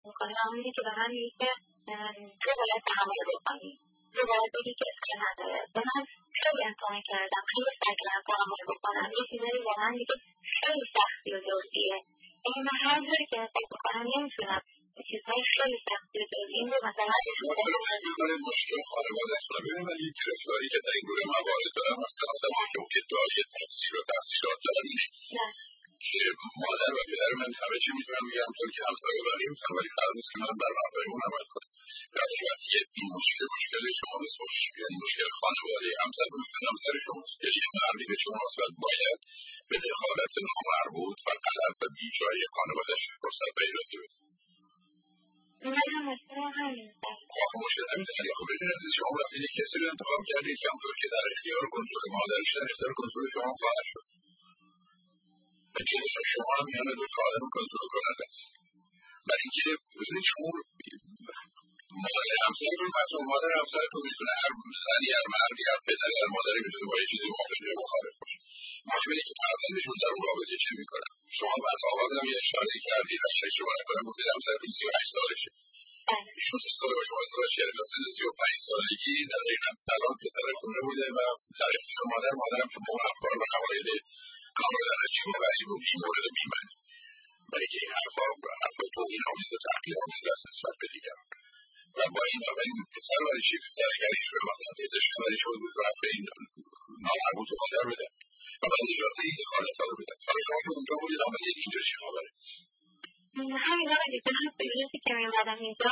میکنه و اونی که به من میگه که تو باید تحمل بکنی، تو باید بگی که اشکال نداره. به من خیلی امتحان کردم، خیلی سعی کردم تحمل بکنم، یه چیزایی با من میگه خیلی سختی و جزئیه، یعنی من هر جوری که حساب بکنم نمیتونم چیزهای خیلی سختی و جزئی این رو مثلا شما خیلی میدونید مشکل خانواده است. ببینید من یک گرفتاری که در این گروه موارد دارم مثلا آدم که ادعای تفسیر و تفسیرات دارم اینه که مادر و پدر من همه چی میتونم بگم طور که همسر و بقیه میتونم، ولی قرار نیست که من بر مبنای اون عمل کنم. در صورتی این مشکل شما نیست، یعنی مشکل خانواده همسر و همسر شماست، یعنی یه مردی به شماست و باید به دخالت نامربوط و غلط و بیجایی خانواده‌اش فرصت پیداست بده. مشکل همین داری. خب بدون از شما رفتید یک کسی رو انتخاب کردید که همطور که در اختیار کنترل مادرش در اختیار کنترل شما خواهد شد و که شما هم میان دو تا آدم کنترل کننده است. برای اینکه بزنید شما مادر همسرتون پس مادر همسرتون میتونه هر زنی هر مردی هر پدری هر مادری میتونه با یه چیزی موافق یا مخالف باشه. مهمه که فرزندشون در اون رابطه چه میکنن. شما بس آغاز هم یه اشاره کردید و شما نکنم گفتید همسرتون 38 سالشه، ایشون 30 سال باشه ازدواج کرده تا سن 35 سالگی دقیقاً الان پسر خونه بوده و در اختیار مادرم که با اون افکار و عقاید کاملا عجیب و غریب و بی‌مورد و بی‌معنی، برای که این حرفا توهین‌آمیز و تحقیرآمیز است نسبت به دیگران. و با این پسر برای چی پسر اگر ایشون مثلا پزشک برای شد بود و حرف این نامربوط رو مادر بده و بعد اجازه این دخالت‌ها رو بده. حالا شما که اونجا بودید آمدید اینجا چی خبره؟ همین آقای دیگه هم بگیرسی که میمدم اینجا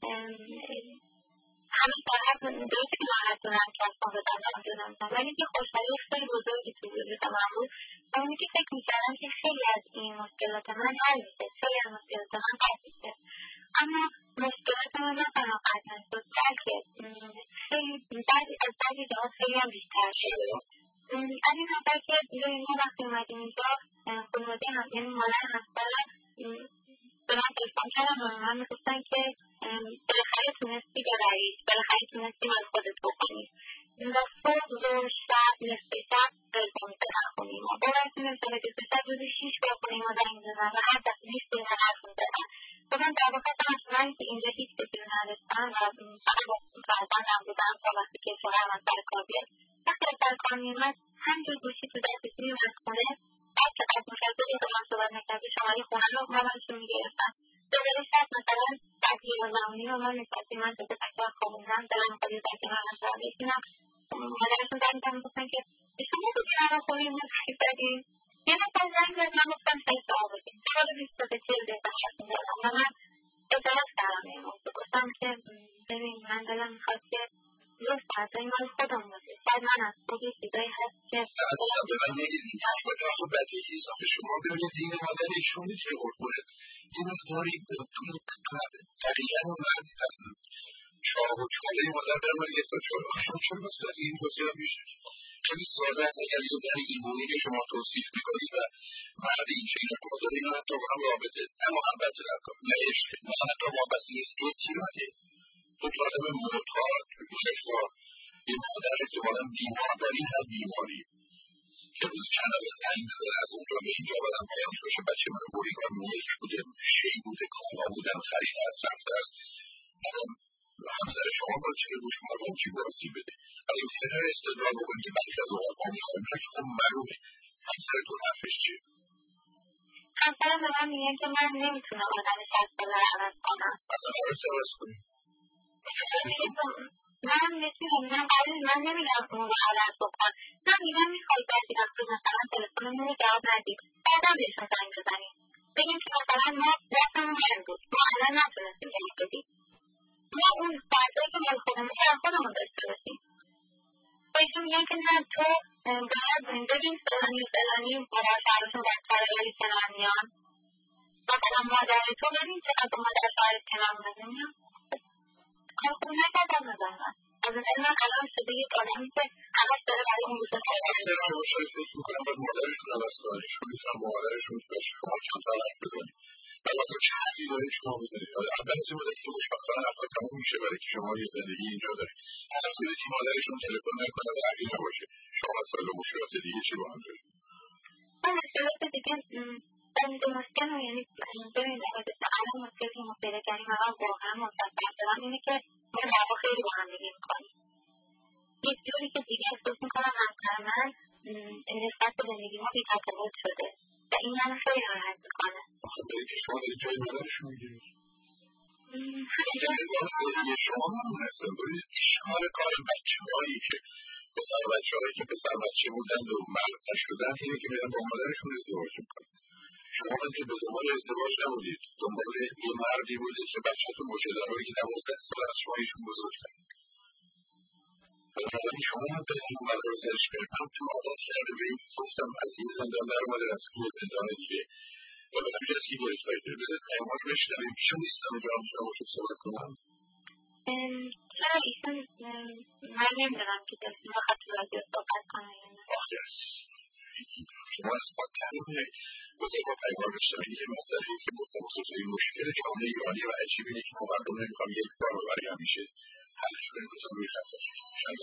همین فقط درسته که من حتونم که از خانه دارم دونم، ولی که خوشحالی خیلی بزرگی تو وجود من بود و اونی که فکر میکردم که خیلی از این مشکلات من حل میشه، خیلی از مشکلات من حل میشه، اما مشکلات من نه تنها حل نشد بلکه خیلی از بعضی جاها خیلی هم بیشتر شد. از این خاطر که ما وقتی اومدیم اینجا خانواده هم یعنی مادر همسرم به من تلفن کردن و من میگفتن که بالاخره تونستی ببرید، بالاخره تونستی من خودت بکنید و صبح ظهر شب نصف شب تلفن می‌زدن خونیم و باورتون نمی‌شه که شب روزی 6 بار خونیم ما زنگ می‌زدن و هر دفعه 20 دقیقه حرف می‌زدن و من در واقع من که اینجا هیچ کسی رو نداشتم و فقط با فرزندم بودم تا وقتی که شوهرم از سر کار بیاد. وقتی از سر کار می‌اومد همینجور گوشی تو دستش می‌اومد خونه، بعد که قد می‌کرد بگه با من صحبت نکردی شماره خونه رو مامانشون می‌گرفتن دوباره شب مثلا بعد 11 رو من نشستیم من جده تکرار خوابوندم دلم می‌خواد یه ذره کنار مثلا بشینم مادرشون زنگ زدن گفتن که شما تو کنار خونی ما زنگ زدیم یه نفر زنگ زد من گفتم شاید دعا بودیم دوباره 20 دقیقه 40 دقیقه حرف می‌زدم و من اعتراض کردم این موضوع گفتم که ببین من دلم می‌خواد که یه فضای مال خودم باشه شاید من از خود یه چیزایی هست که اصلا به من نگید این تحقیقات آخه بدیهی است. آخه شما ببینید این مادر ایشون که قربونه یه مقداری دقیقاً اون مردی هستن چاق و چاله این مادر برم من گفت چاله شما چرا بس باید این توصیح میشه خیلی ساده است. اگر یه زن ایمونی که شما توصیف میکنید و مرد این چه اینه مادر این حتی با هم رابطه نه محبت نکن نه عشق نه حتی وابسته نیست اعتیاده تو آدم معتاد شفا یه مادر احتمالا بیمار در این حد بیماری که روز چند دفعه زنگ بزنه از اونجا به اینجا بدم پایانش باشه بچه من بوریگار ملک بوده شی بوده کالا بودن خرید هست رفته است همسر شما باید چه بگوش مردم چی باسی بده از این فرر استدلال بکنی که بلکه از اوقات ما میخوایم که خب معلومه همسرتون حرفش چیه همسرم به من میگه که من نمیتونم آدم 60 ساله رو عوض کنم اصلا عوض عوض کنی من نمیگم اون رو عوض بکن من میگم میخوای بعضی وقتی مثلا تلفنمون رو جواب ندید بعدا بهشون زنگ بزنیم بگیم که مثلا ما دستمون بند بود ما الان نتونستیم جواب بدیم ما اون فضایی که مال خودمون در خودمون داشته باشیم بهشون میگن که نه تو باید بگیم فلانی مادر شوهرشون بدتره ولی کنار میان مثلا مادر تو ببین چقدر مادر شوهرت کنار میان کارخونه نکردم نزنم از این من الان شده یک آدمی که همش داره برای اون روزه همسر شما شاید فکر میکنم باید مادرشون عوض کنن شما میتونم با مادرشون باشه شما کمتر حرف بزنید و مثلا چه حرفی دارید شما بزنید اول از این مدت که خوشبختانه حرفا تموم میشه برای که شما یه زندگی اینجا دارید اساس بدید که مادرشون تلفن نکنه و حرفی نباشه شما مسائل و مشکلات دیگه چی با هم دارید من مشکلات دیگه اینجا مشکل رو یعنی ببینید الان مشکل که ما پیدا کردیم الان واقعا مصدق دارم اینه که ما دعوا خیلی با هم دیگه میکنیم. یک جوری که دیگه احساس میکنم همسر من نسبت به زندگی ما بی‌تفاوت شده و این منو خیلی ناراحت میکنه. برای که شما در جای مادرش میگیرید نظام زندگی شما نمونسته برید اشکال کار بچه هایی که پسر بچه بودند و مرد نشدن اینه که میرن با مادرشون ازدواج میکنن. شما که به دنبال ازدواج نبودید، دنبال یه مردی بودید که بچه‌تون باشه در حالی که 12 سال از شما ایشون بزرگتر. بنابراین شما به این مدارسش برید. من چون عادت کرده به این گفتم از این زندان در اومده از این زندان دیگه و به همین از این گرفتاری داره بذارید پیامات بشنویم. ایشون نیستم اونجا هم میتونم باشید صحبت کنم. چرا ایشون من نمیدونم که دستیم با خط رادیو صحبت کنم. آخی عزیز شما از با تمام بزرگ با پیمان بشنوید یه مسئله ایست که گفتم بزرگترین مشکل جامعه ایرانی و عجیب اینه که ما مردم نمیخوام یک بار و برای همیشه حلش کنیم روزا روی خط باشیم.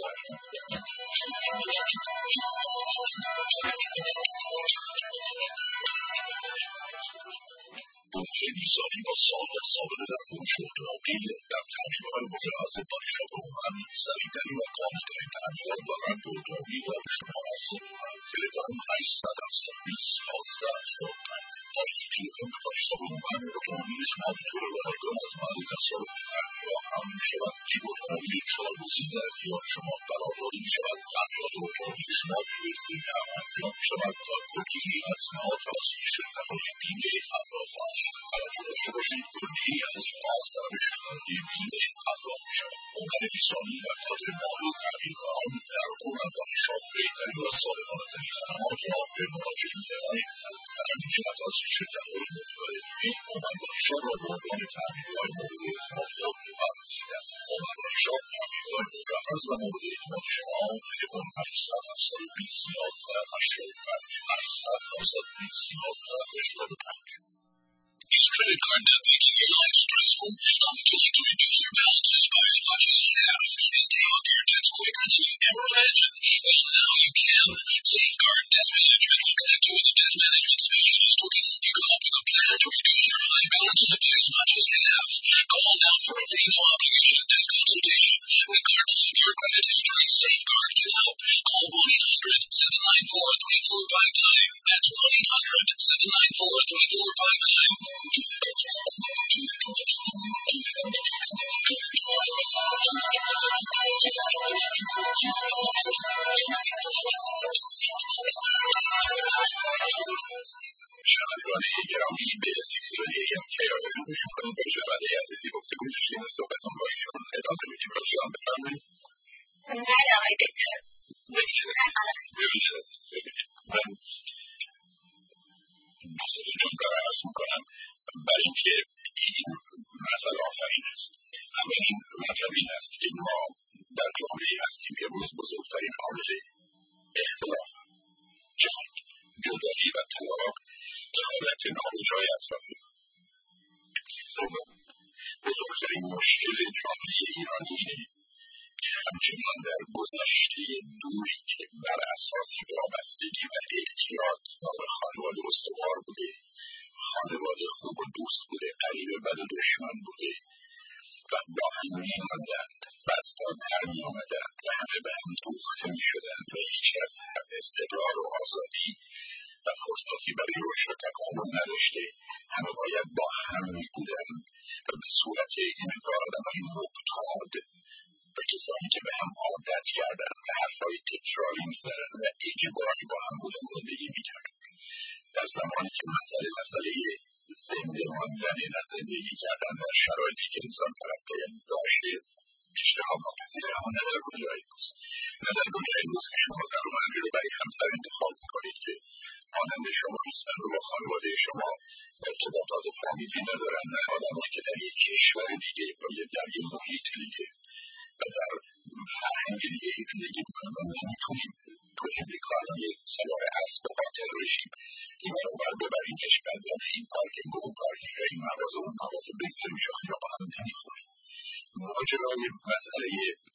دکتر میزانی با سالها سابقه در فروش اتومبیل در تحقیق‌های متعصب دانشگاه عمان سریع‌ترین و کامل‌ترین تحقیقات و رنگ اتومبیل را به شما عرضه می‌کنم. تلفن 870 20 11 75 با این تلفن به دانشگاه عمان اتومبیل شما بدون رایگان از محل تصادف تحقیقات حمل می‌شود. این اتومبیل 4 گزینه در اختیار شما قرار داده می‌شود. تحقیقات اتومبیل شما بدون هم انجام می‌شود تا کلی هزینه‌ها توسط شرکت‌های بیمه همراه خواهد شد. توجه داشته باشید کلی هزینه‌ها از طرف شرکت‌های بیمه همراه می‌شود. عمر میزانی در خاطر مالی تغییر آن در رونمایی شما بهترین و صادقانه‌ترین خدمات را به مراجعین ارائه می‌دهد. تأمینات از شرکت‌های مختلف این عمرگاهی‌شان را به عنوان تأمین‌های مورد اعتماد خود برمی‌گیرد. عمرگاهی‌شان تأمین‌های مجهز و مورد اعتماد شما تلفن 800 720 11 85 800 720 11 85. Is credit card debt making your life stressful? Would you like to reduce your balances by as much as half and pay off your debts quicker than you ever imagined? Well, now you can. Safeguard Debt Management will connect you with a debt management specialist who can help you come up with a plan to reduce your high balances by as much as half. Call now for a free no-obligation debt consultation. Regardless of your credit history, Safeguard can help. Call 1-800-794-3459. That's 1-800-794-3459. شنوندگان گرامی به سلسله KRL گوش می‌کنید. با شنونده عزیزی گفتگو داشتیم و صحبت‌ها با ایشون ادامه می‌دیم. لطفاً بفرمایید. بله آقای دکتر. ببینید عزیز ببینید من دوستتون را عرض می‌کنم برای اینکه این مسئله آفرین است. اولین مطلب این است که ما در جامعه هستیم که روز بزرگترین عامل اختلاف، جنگ، جدایی و طلاق دخالت نابجای افراد. دوم بزرگترین مشکل جامعه ایرانی اینه که همچنان در گذشته دوری که بر اساس وابستگی و اعتیاد سال خانواده استوار بوده، خانواده خوب و دوست بوده، قریب بد و دشمن بوده و با هم می‌ماندند و از پا در می‌آمدند و همه به هم دوخته می‌شدند و هیچکس استقرار و آزادی و فرصتی برای رشد و تکامل نداشته. همه باید با هم می‌بودند و به صورت انگار آدم‌های معتاد و کسانی که به هم عادت کردند و حرف‌های تکراری می‌زدند و اجباری با هم بودن زندگی می‌کردند. در زمانی که مسئله زنده ماندن نه زندگی کردن در شرایطی که انسان طرفدار داشته اجتناب ناپذیره، اما نه در دنیای امروز. نه در دنیای امروز که شما زن و مردی رو برای همسر انتخاب می‌کنید که مانند شما نیستند و با خانواده شما ارتباطات فامیلی ندارند، نه آدمایی که در یک کشور دیگه و در یک محیط دیگه و در فرهنگ دیگه زندگی می‌کنند و نمی‌تونیم تو امریکا الان یک سوار اسب قاطع بشیم این رو بر ببریمش بعد این پارکینگ و اون پارکینگ و این مغازه و اون مغازه بگذاریم شاخی را با هم نمی‌خوریم. ماجرای مسئله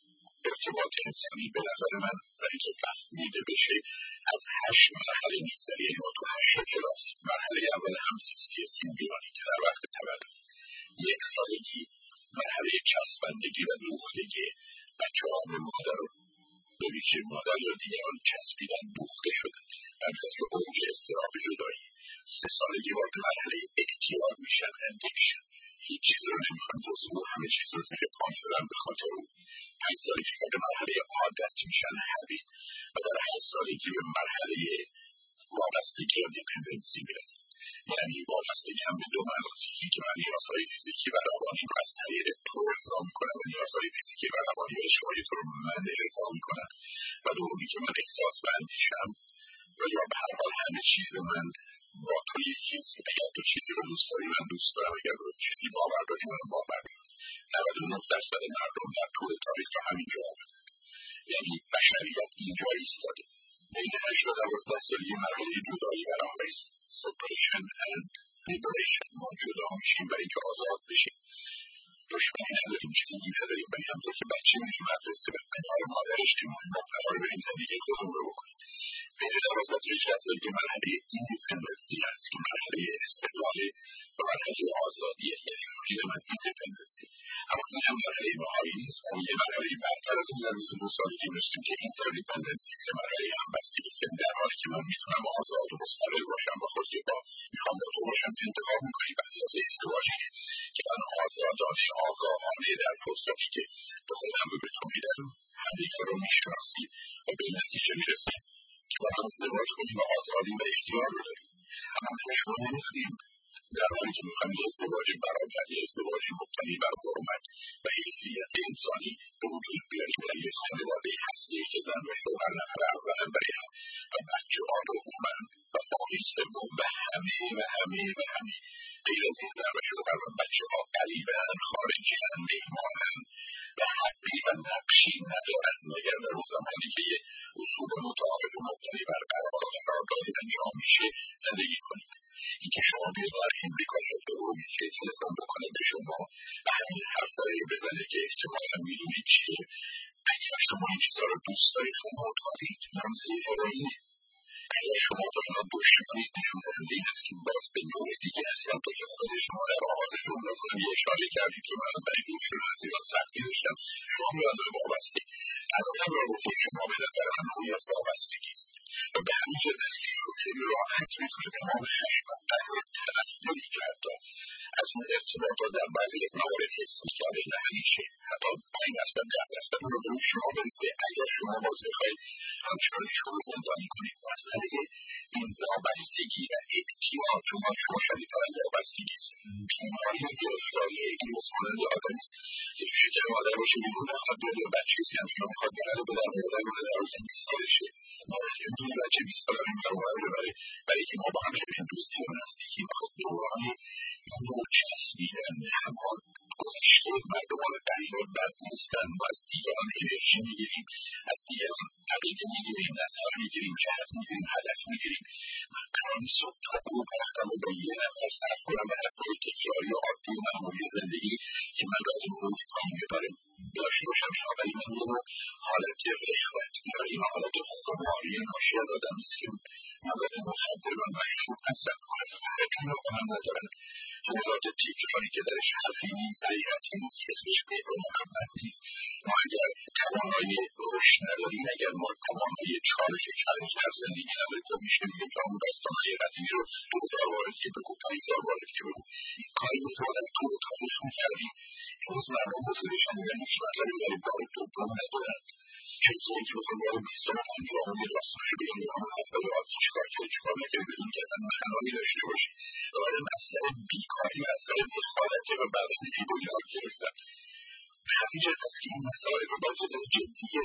ارتباط انسانی به نظر من برای که فهمیده بشه از 8 مرحله میگذره. یعنی ما تو 8 کلاس مرحله اول همزیستی سیمبیونی که در وقت تولد، 1 سالگی مرحله چسبندگی و دوختگی، بچه‌ها به مادر و به ویژه مادر یا دیگران چسبیدن، دوخته شدن، بعد از که اوج اضطراب جدایی. 3 سالگی وارد مرحله اعتیاد میشن، ادیکشن، هیچ چیز رو نمیخوان جز او، همه چیز رو زیر پا میذارن به خاطر او. 5 سالگی وارد مرحله عادت میشن، هبیت، و در 8 سالگی به مرحله وابستگی یا دیپندنسی میرسن. یعنی وابستگی هم به 2 معناست. یکی من نیازهای فیزیکی و روانی رو از طریق تو ارضا میکنم و نیازهای فیزیکی و روانی و اجتماعی تو رو من ارضا میکنم، و دومی که من احساس و اندیشم و یا به هر حال همه چیز من با تو یکی است. اگر تو چیزی رو دوست داری من دوست دارم، اگر تو چیزی باور داری من باور دارم. 99% مردم در طول تاریخ تا همینجا آمدن. یعنی بشریت اینجا ایستاده. بین 8 و 12 سالگی مرحله جدایی برای separation and liberation. ما جدا میشیم برای که آزاد بشیم. دشمنی نداریم، چیزی نداریم، ولی همطور که بچه میشه مدرسه به کنار مادرش که ما قرار بریم زندگی خودمون رو بکنیم. بین 12 تا 18 سالگی مرحله ایندیپندنسی هست که مرحله استقلال و مرحله آزادیه. یعنی مرحله من ایندیپندنسی، اما این هم مرحله مهاری نیست. اون یه مرحله برتر از اون در 22 سالگی میرسیم که اینتردیپندنسی است، مرحله همبستگی است. در حالی که من میتونم آزاد و مستقل باشم با خود، که میخوام با تو باشم که انتخاب میکنی بر اساس ازدواجی که من آزادانه آگاهانه در فرصتی که به خودم و به تو میدم همدیگر رو میشناسی و به نتیجه میرسیم که با هم ازدواج کنیم و آزادی و اختیار رو داریم. اما ما شما نمیدونیم در حالی که میخوایم یه ازدواج برابر، یه ازدواج مبتنی بر حرمت و حیثیت انسانی به وجود بیاریم در یه خانواده هسته‌ای که زن و شوهر نفر اولن برای هم و بچه‌ها دومن و فامیل سوم و همه غیر از این زن و شوهر و بچه‌ها غریبه‌اند، خارجی‌اند، مهمانند و حقی و نقشی ندارند مگر در اون زمانی که یه اصول متعارف مبتنی بر قراردادی انجام میشه زندگی کنید. اینکه شما بیاید در امریکا شده و که تلفن بکنه به شما و همین حرفایی بزنه که احتمالا میدونید چیه، اگر شما این چیزها رو دوست دارید شما معتادید، نمزی هروئینه. اگر شما تا اینا دشمنید نشون دهنده این است که باز به نوع دیگه اصلا تو که خود شما در آغاز جمله کنم یه اشاره کردید که من برای دوستون از ایران سختی داشتم، شما نیازه وابسته. الان رابطه شما به نظر من نوعی از وابستگی است و به همین جد است که خیلی راحت میتونه به ما به خشمت قرار تلفظی کرد از اون ارتباطات در بعضی از موارد حس میکرده. نه همیشه، حتی 5% 10% رو به روی شما بریزه. اگر شما باز بخواید همچنان شما زندانی کنید مسئله این وابستگی و اعتیاد، شما شدیدتر از وابستگی است. بیماری و گرفتاری این مزمانند آدمی است که تو شکر مادر باشه بیرون نخواد بیاد یا بچه ایسی همچنان میخواد بره بدن مادر رو در رو که 20 سالشه مادر که میتونه بچه 20 ساله رو ببره برای که ما با هم خیلی دوستی و نزدیکی میخواد دورانی نوع چسبیدن همان گذشته مردمان قریب بد نیستن. ما از دیگران انرژی میگیریم، از دیگران عقیده میگیریم، نظر میگیریم، جهت میگیریم، هدف میگیریم. من قرار نیست تا گروه رفتم و با یه نفر صرف کنم به حرفای تکراری و عادی و معمولی زندگی که من از این موج پایین ببرم داشته باشم اینا. ولی من یه نوع حالت رشوت یا این حالت خماری ناشی از آدم نیست که مواد مخدر و مشروب مصرف کنم. فکر رو با من ندارن. جملات تکراری که درش حرفی نیست، حقیقتی نیست، اسمش غیر محمد نیست. ما اگر توانایی رشد نداریم، اگر ما توانایی چالش در زندگی نداریم، خب میشه میگه که همون داستانهای قدیمی رو 2000 بار که بگو، 5000 بار که بگو. این کاری بود که آدم طول تاریخ میکردیم. امروز مردم حوصله‌شون میگن هیچ مطلبی برای بار دوم ندارن. چیزی که بخوام بار 20 و 50 یه داستانش بگم یا همون حرفای عادی چیکار کرد چیکار نکرد بدون که اصلا معنایی داشته باشه. و بعدم از سر بیکاری و از سر دخالته و بعدم عیب و یاد گرفتن. به همین جهت است که این مسائل رو باید بزن جدیه.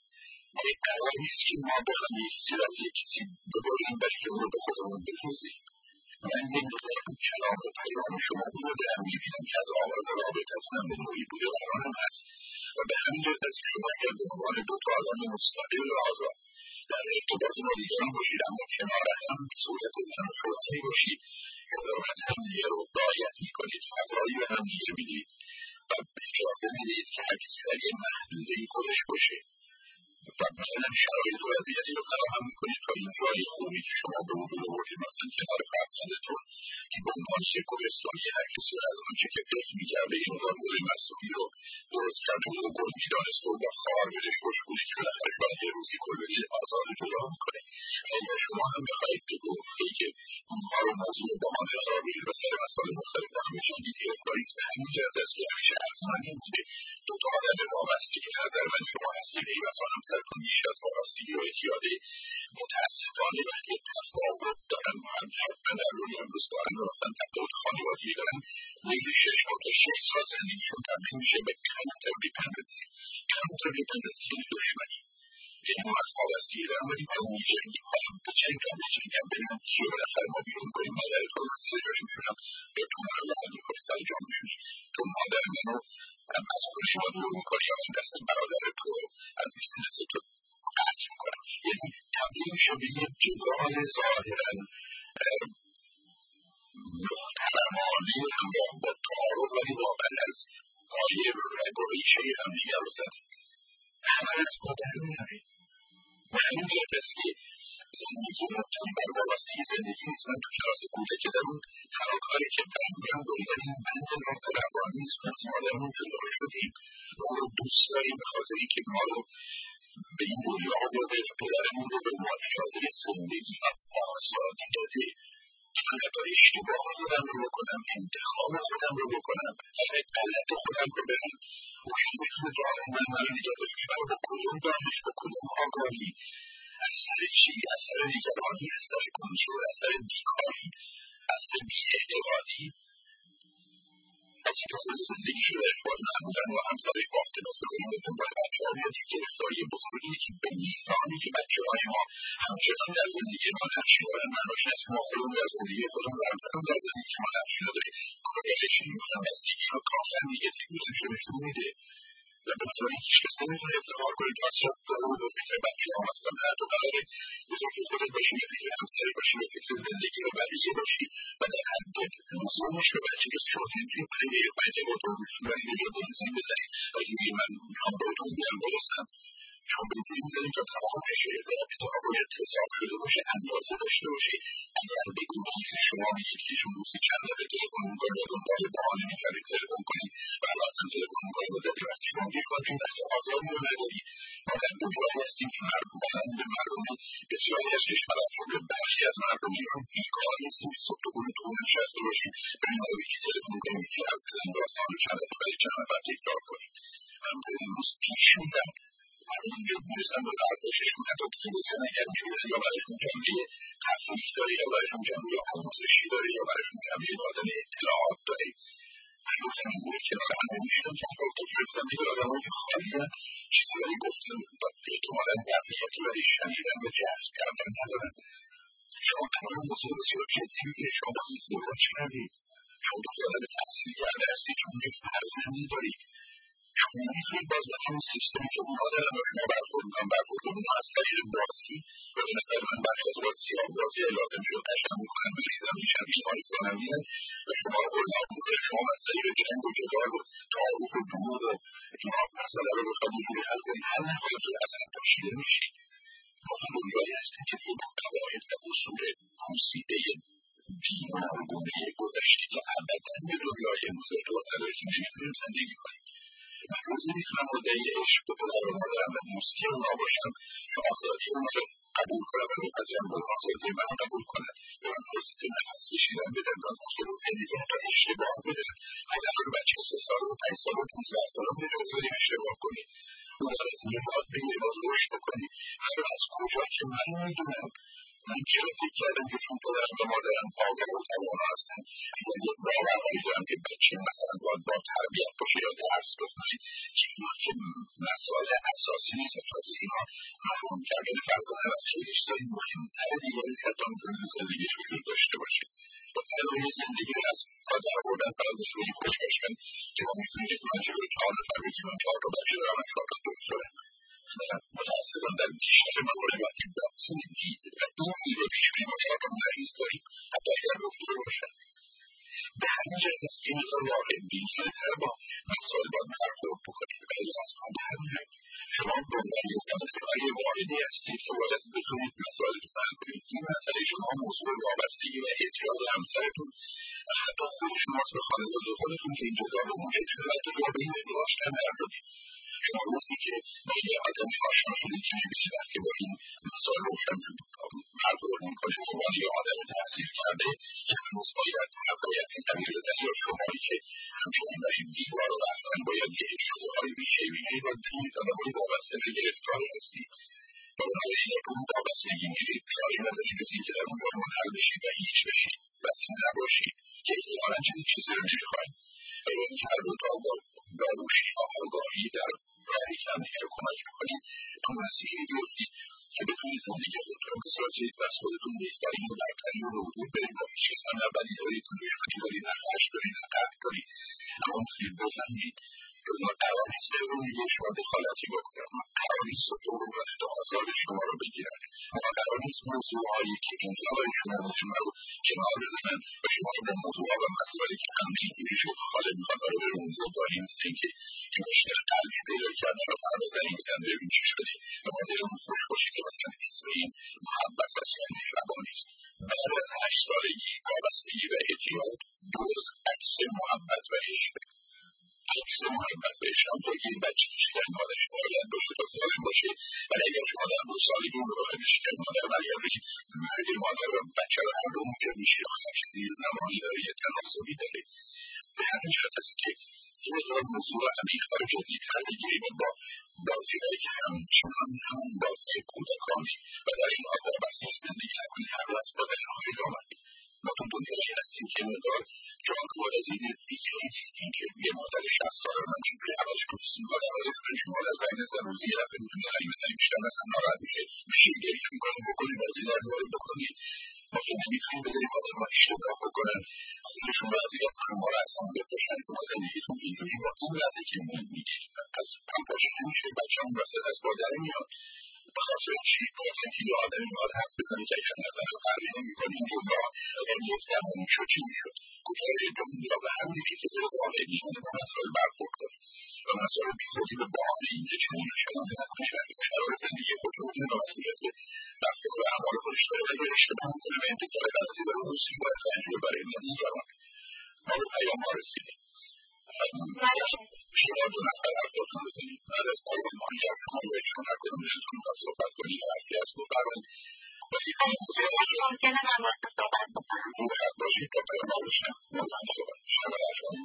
ولی قرار نیست که ما بخوایم یک چیزی از یک کسی ببریم برای که اون رو به خودمون بدوزیم. من یه مقدار کلام و پیام شما رو دارم میبینم که از آغاز رابطه‌تونم به نوعی بوده و الانم هست. و به همین جهت است که شما اگر به عنوان دو تا آدم مستقل و آزاد در ارتباط با دیگران باشید اما کنار هم صورت زن و شوهری باشید، حرمت همدیگه رو رعایت میکنید، فضایی به همدیگه میدید و اجازه میدید که هر کسی در یه محدوده‌ای خودش باشه و مثلا شرایط و وضعیتی رو فراهم میکنید تا این جای خوبی که شما به وجود آوردید مثلا کنار فرزندتون که به عنوان یک کوهستانی هر کسی از آنچه که فکر میکرده این گل مصنوعی رو درست کرده و گل میدانسته و با خار بهش خوشبولی که بالاخره شاید یه روزی گل بده آزاد جدا میکنه. اگر شما هم بخواهید که گفته که اونها رو موضوع با ما قرار بدید و سر مسائل مختلف با هم بشنید گرفتاریست به همین جهت است که همیشه ارزمان این بوده دو تا آدم وابسته که نظر من شما هستی پیوست همسرتون بیش از وابستگی و اعتیاده متاسفانه وقتی تفاوت دارن با هم حتما در روی امروز دارن و مثلا تفاوت خانوادگی دارن میل 6 ماه تا 6 سال زندگیشون تبدیل میشه به کانتر دیپندنسی. کانتر دیپندنسی یعنی دشمنی، یعنی ما از وابستگی دارم ولی ما میجنگیم بجنگم ببینم کیو بالاخره ما بیرون کنیم. مادر تو من سر جاش میشونم به تو من رو لحظ میکنی سر جا میشونی تو مادر منو از خونه ما دور میکنی یا من دست برادر تو از بیزنس تو قطع میکنم. یعنی تبدیل میشه به یه جدال ظاهرا محترمانه هم با تعارف ولی واقعا از پایه رگ و ریشه همدیگر رو زدن. همه از مادر میاره و همین جهت است که زندگی مبتنی بر وابستگی زندگی نیست. من تو کلاس بوده که در اون تراکاری که بندیم باید این بند ناپروانی نیست از مادرمون جدا شدیم و اون رو دوست داریم به خاطر اینکه ما رو به این دنیا آورده و پدرمون رو به ما اجازه زندگی و آزادی داده که من حتی اشتباه خودم رو بکنم، انتخاب خودم رو بکنم، هر غلط خودم رو برم روی مثل دارم من نگاه داشتی من با کدوم دانش با کدوم آگاهی از سر چی؟ از سر نگرانی، از سر کنترل، از سر بیکاری، از سر بی‌اعتقادی از این که خود زندگیش رو در اخبار معمولن و همسرش بافته باز بکنیم و دنبال بچه ها میاد یک گرفتاری بزرگی که به میزانی که بچه های ما همچنان در زندگی ما نقشی دارن معناش نیست که ما خودمون در زندگی خودمون و همسرمون در زندگی ما نقشی نداره کارگرش این همبستگی و کافر نیگتیو بودنشو نشون میده و به نظاری هیچ کس نمیتونه افتخار کنه که از صبح تا رو به فکر بچه ها مثلا نه تو قراره به فکر خودت باشی به فکر همسری باشی به فکر زندگی و بقیه باشی و در حد لزومش به بچه کسی شما نمیتونی 5 دقیقه با تو ولی اینجا بنزین بزنید اگه من میخوام با اتون بیام برسم شما بنزین میزنید تا تمام بشه رابطه‌ها باید حساب شده باشه اندازه داشته باشه. اگر به گونه‌ای شما میگید که شما روزی چند دفعه تلفن میکنید و دنبال بهانه می‌کنید تلفن کنید و وقتی تلفن میکنید و در وقتی شما می‌خواید وقتی آزادی رو ندارید ما در دنیایی هستیم که مردم بسیاری از کشورها که برخی از مردم ایران بیکار نیستیم که صبح تا گروه تو نشسته باشیم بریم ما یکی تلفن کنیم که از بزنیم داستان رو چند دفعه برای چند نفر تکرار کنیم. من امروز پیش میدم مردم اینجا میرسن به ورزششون حتی تلویزیون اگر میبینن یا برایشون جنبه تفریح داره یا برایشون جنبه آموزشی داره یا برایشون جنبه دادن اطلاعات داره. من گفتم این گوه کنار همه میشنم که با تجربه زندگی آدمایی خالیه چیزی برای گفتن و احتمالا ظرفیتی برای شنیدن و جذب کردن ندارن. شما تمام موضوع بسیار جدی میگیره شما با ازدواج کردید شما دو آدم تحصیل کرده هستید شما یک فرزندی دارید شما میتونید باز به همون سیستمی که اونها دارن و شما برخورد میکنن برخورد کنید از طریق بازی و به نظر من برخی از اوقات سیاه بازی لازم شد قشنگ میکنن بریزن میشن بیمارستان هم میرن و شما رو گلاب میکنه شما از طریق جنگ و جدال و تعارف و دروغ و اینا مسئله رو بخواد اینجوری حل کنید حل نکنید که از هم پاشیده میشید. ما تو دنیایی هستیم که دیگه با قواعد و اصول پوسیده بیمارگونه گذشته که ابدا به دنیای امروز ارتباط نداره که نمیتونیم زندگی کنیم. من روزی میتونم مدعی عشق به پدر و مادرم و دوستی اونا باشم که آزادی اونا رو قبول کنم و میپذیرم با آزادی من رو قبول کنم به من فرصت نفس کشیدن بدن و فرصت زندگی رو اشتباه بدن اگر بچه 3 سال و 5 سال و 15 سال هم اجازه بدیم اشتباه کنیم اون از نماد به نماد رشد بکنیم هر از کجا که من میدونم من چرا فکر کردم که چون پدرم و مادرم آگاه و توانا هستن اگر یک باورهایی دارم که بچه مثلا باید با تربیت باشه یا درس بخونه که اینا که مسائل اساسی نیست تازه اینا محروم کردن فرزندان از خیلی چیزای مهمتر دیگه نیست که حتی میتونه زندگیش وجود داشته باشه و برای زندگی از تا در آوردن فقط به صورت خوشبشتن که ما میتونیم که من جلوی 4 نفر بگیم من 4 تا بچه دارم من 4 تا دخترم متاسفانه در بیشتر موارد وقتی با این دید و این میوه پیش میریم و 4 تا مریض داریم حتی اگر دکتر باشن به همین جهت است که این مقدار واقع بینانه‌تر با مسائل باید برخورد بکنیم. برای واحدی هستید که باید بتونید مسائل رو حل کنید. این مسئله شما موضوع وابستگی و اعتیاد همسرتون و حتی خود شماست به خانواده خودتون که این جدال رو موجب شده و تجربه این ازدواج کردید. شما روزی که با یه آدمی آشنا شدید که می‌بینید وقتی با این مسائل روشن برخورد می‌کنید به عنوان یه آدم تحصیل کرده که هنوز باید حرفایی از این قبیل بزنید یا شمایی که همچنان دارید دیوار و وقتاً باید یه اجازه‌هایی بی‌شیوه‌ای را بدونید آدم‌های وابسته به گرفتاری هستید و بنابراین در اون وابستگی می‌رید چاره‌ای نداری جز اینکه در اونجا منحل بشید و هیچ بشید بسته نباشید که احتمالاً چنین چیزی رو نمی‌خواید و یا اینکه هر دو تا با روشی و آگاهی در راهی که همدیگه رو کمک می‌کنید تو مسیری بیفتید که بتونید زندگی خودتون رو بسازید و از خودتون بهترین و برترین رو به وجود بیارید و هیچ کس هم نه بدی دارید نه دشمنی دارید نه خشم دارید نه قهر دارید اما می‌تونید بفهمید که ما قرار نیست در زندگی شما دخالتی بکنن، ما قرار نیست حقوق و آزاد شما رو بگیرن، ما قرار نیست موضوعهایی که اینجا برای شما مهمه رو کنار بزنن و شما رو به موضوعها و مسائلی که همه اینجوری شد خاله میخواد برای به اون زبانی مثل اینکه این مشکل قلبی پیدا کردن رو فر بزنیم بزن ببین چی شده و ما دلمون خوش باشه که مثلا اسم این محبت و سایه مهربانی است. بعد از 8 سالگی وابستگی و اعتیاد دوز عکس محبت و عشق عکس محبت و عشق همونطور که این بچه که شکر مادرش باید باشه تا سالم باشه ولی اگر شما در 2 سالگی اون رو بخواید به شکر مادر برگردید مرگ مادر و بچه رو هر دو موجب میشه هر چیزی زمانی داره یه تناسبی داره. به همین جهت است که این مقدار موضوع رو عمیق‌تر و جدی‌تر بگیرید و با بازی‌هایی که همچنان همون بازی کودکانه و در این حال وابستگی زندگی نکنید هر روز با درهایی آمدید. ما تو دنیایی هستیم که مقدار جانکوار از این دیگری این که یه مادر 60 ساله من چیزی عوض کنید مادر عوض کنید شما در زنگ نزن روزی یه دفعه میتونی زنگ بزنید بیشتر مثلا ناراحت میشه میشه گریه میکنید بکنید بازی در مورد بکنید ما که نمیتونیم بذاریم آدم ها اشتباه بکنن خودشون وضعیت کنن ما رو اصلا بپاشن شما زندگیتون اینجوری با این وضعی که میگید از هم پاشی نمیشه بچه هم وسط از بادره میاد بخاطر چی؟ بخاطر که یه آدمی باید حرف بزنی که اگر نظر رو فرقی نمی کنی این جمعه اگر یک درمانی شد چی میشد؟ کجای دنیا به همونی که کسی رو واقعی کنه با مسائل برخورد کنه و مسائل بی خودی به بحانه این که چنین شما نکنه و کسی قرار زندگی خود رو بدون مسئولیت رفتار و اعمال خودش داره و اگر اشتباه میکنه و انتظار غلطی داره موسیقی باید تجربه برای ما دیگران ما به پیام ها رسیدیم شما 2 نفر حرفاتون بزنید بعد از پایان ما اگر شما باید شما هر کدوم دلتون می‌خواد صحبت کنید و حرفی هست بفرمایید ولی ممکنه من باید صحبت بکنم راحت باشید تا پیام ها بشنم مطمئن صحبت شما درشان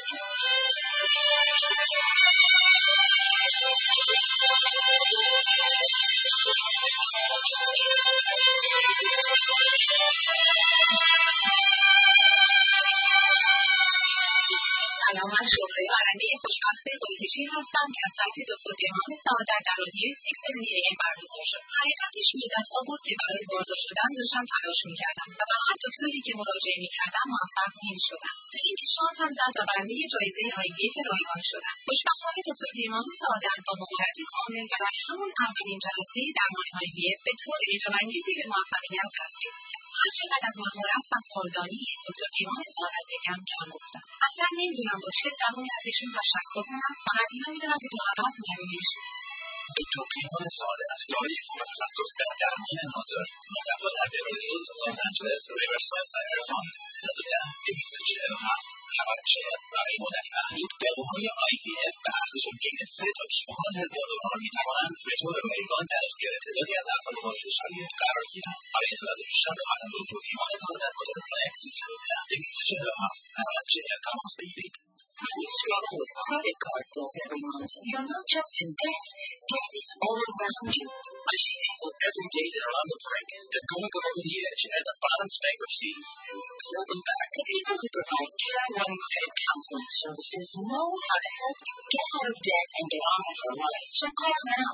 سلام من شهره برنده خوشبخت پوزیشن هستم که از سایت دکتر پیمان سعادت در رادیو 670 AM برگزار شد. حقیقتش مدت‌ها بود که برای باردار شدن داشتم تلاش می‌کردم و به هر دکتری که مراجعه می‌کردم موفق نمی‌شدم. تو این که شانس هم زد و برنده جایزه IVF رایگان شدم. خوشبختانه دکتر پیمان سعادت با مهارت کامل و در همون اولین جلسه درمان IVF به طور اعجاب‌انگیزی به موفقیت رسید. هر چقدر از مهارت و کاردانی دکتر پیمان سعادت بگم کم گفتم. اصلا نمیدونم با چه زبانی ازشون تشکر کنم فقط اینو میدونم که تا عوض ممنونش دکتر پیمان سعادت دارای تخصص در درمان ناظر مدرب در بیولی هیلز لس آنجلس ریورساید و ایرلند 110-247 84 برای مدت محدود داروهای IVF به ارزش بین 3 تا 4 هزار دلار میتوانند به طور رایگان در اختیار تعدادی از افراد مورد شرایط قرار گیرند. برای اطلاعات بیشتر به خاطر دکتر پیمان سعادت با تلفن 110-247 94 تماس بگیرید. When you struggle with credit card bills every month, you're not just in debt. Debt is all around you. I see people every day that are on the brink. They're going to go over the edge at the bottom's bankruptcy. Pull them back. The people who provide Care 1 credit counseling services know how to help you get out of debt and get on with your life. So call now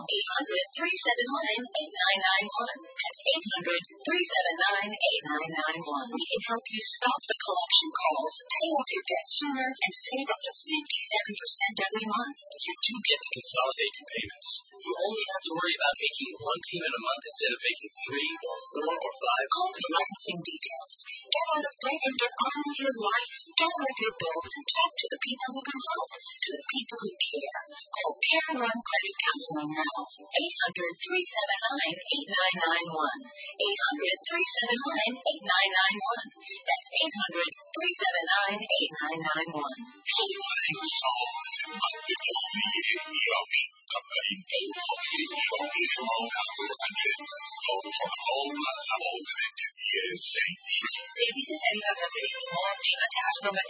800-379-8991. That's 800-379-8991. We can help you stop the collection calls, pay off your debt sooner, and save up to 57% every month. You do get to consolidate your payments. You only have to worry about making one payment a month instead of making 3 or 4 or 5. Call the licensing details. Get out of debt and get on with your life. Gather up your bills and talk to the people who can help, to the people who care. Call Care One Credit Counseling now. 800-379-8991. 800-379-8991. That's 800-379-8991. Flying saucers and Servicios en la referencia de la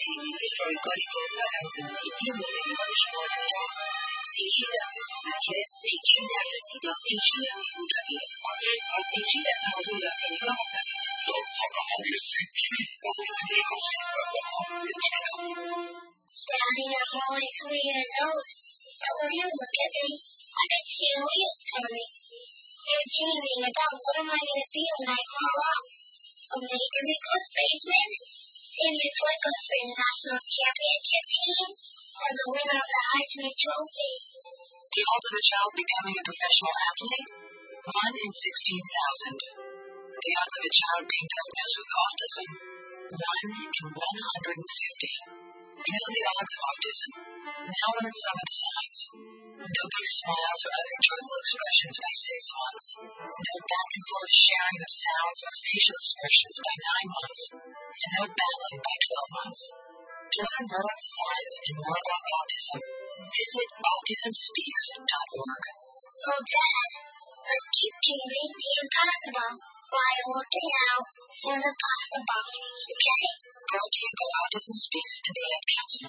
Daddy, I'm only 3 years old. But will you look at me? I bet you always tell me. You're dreaming about what am I going to be when I grow up? A Major League spaceman? Maybe a football for the national championship team? Or the winner of the Heisman Trophy? The odds of a child becoming a professional athlete? 1 in 16,000. The odds of a child being diagnosed with autism? 1 in 150. You know the odds of autism. Now learn some of the signs. No big smiles or other joyful expressions by 6 months. No back and forth sharing of sounds or facial expressions by 9 months. And no babbling by 12 months. To learn more of the signs and more about autism, visit autismspeaks.org. So, Dad, let's keep dreaming the impossible while looking out for the possible. Okay? Brought to you by Autism Speaks and the Ad Council.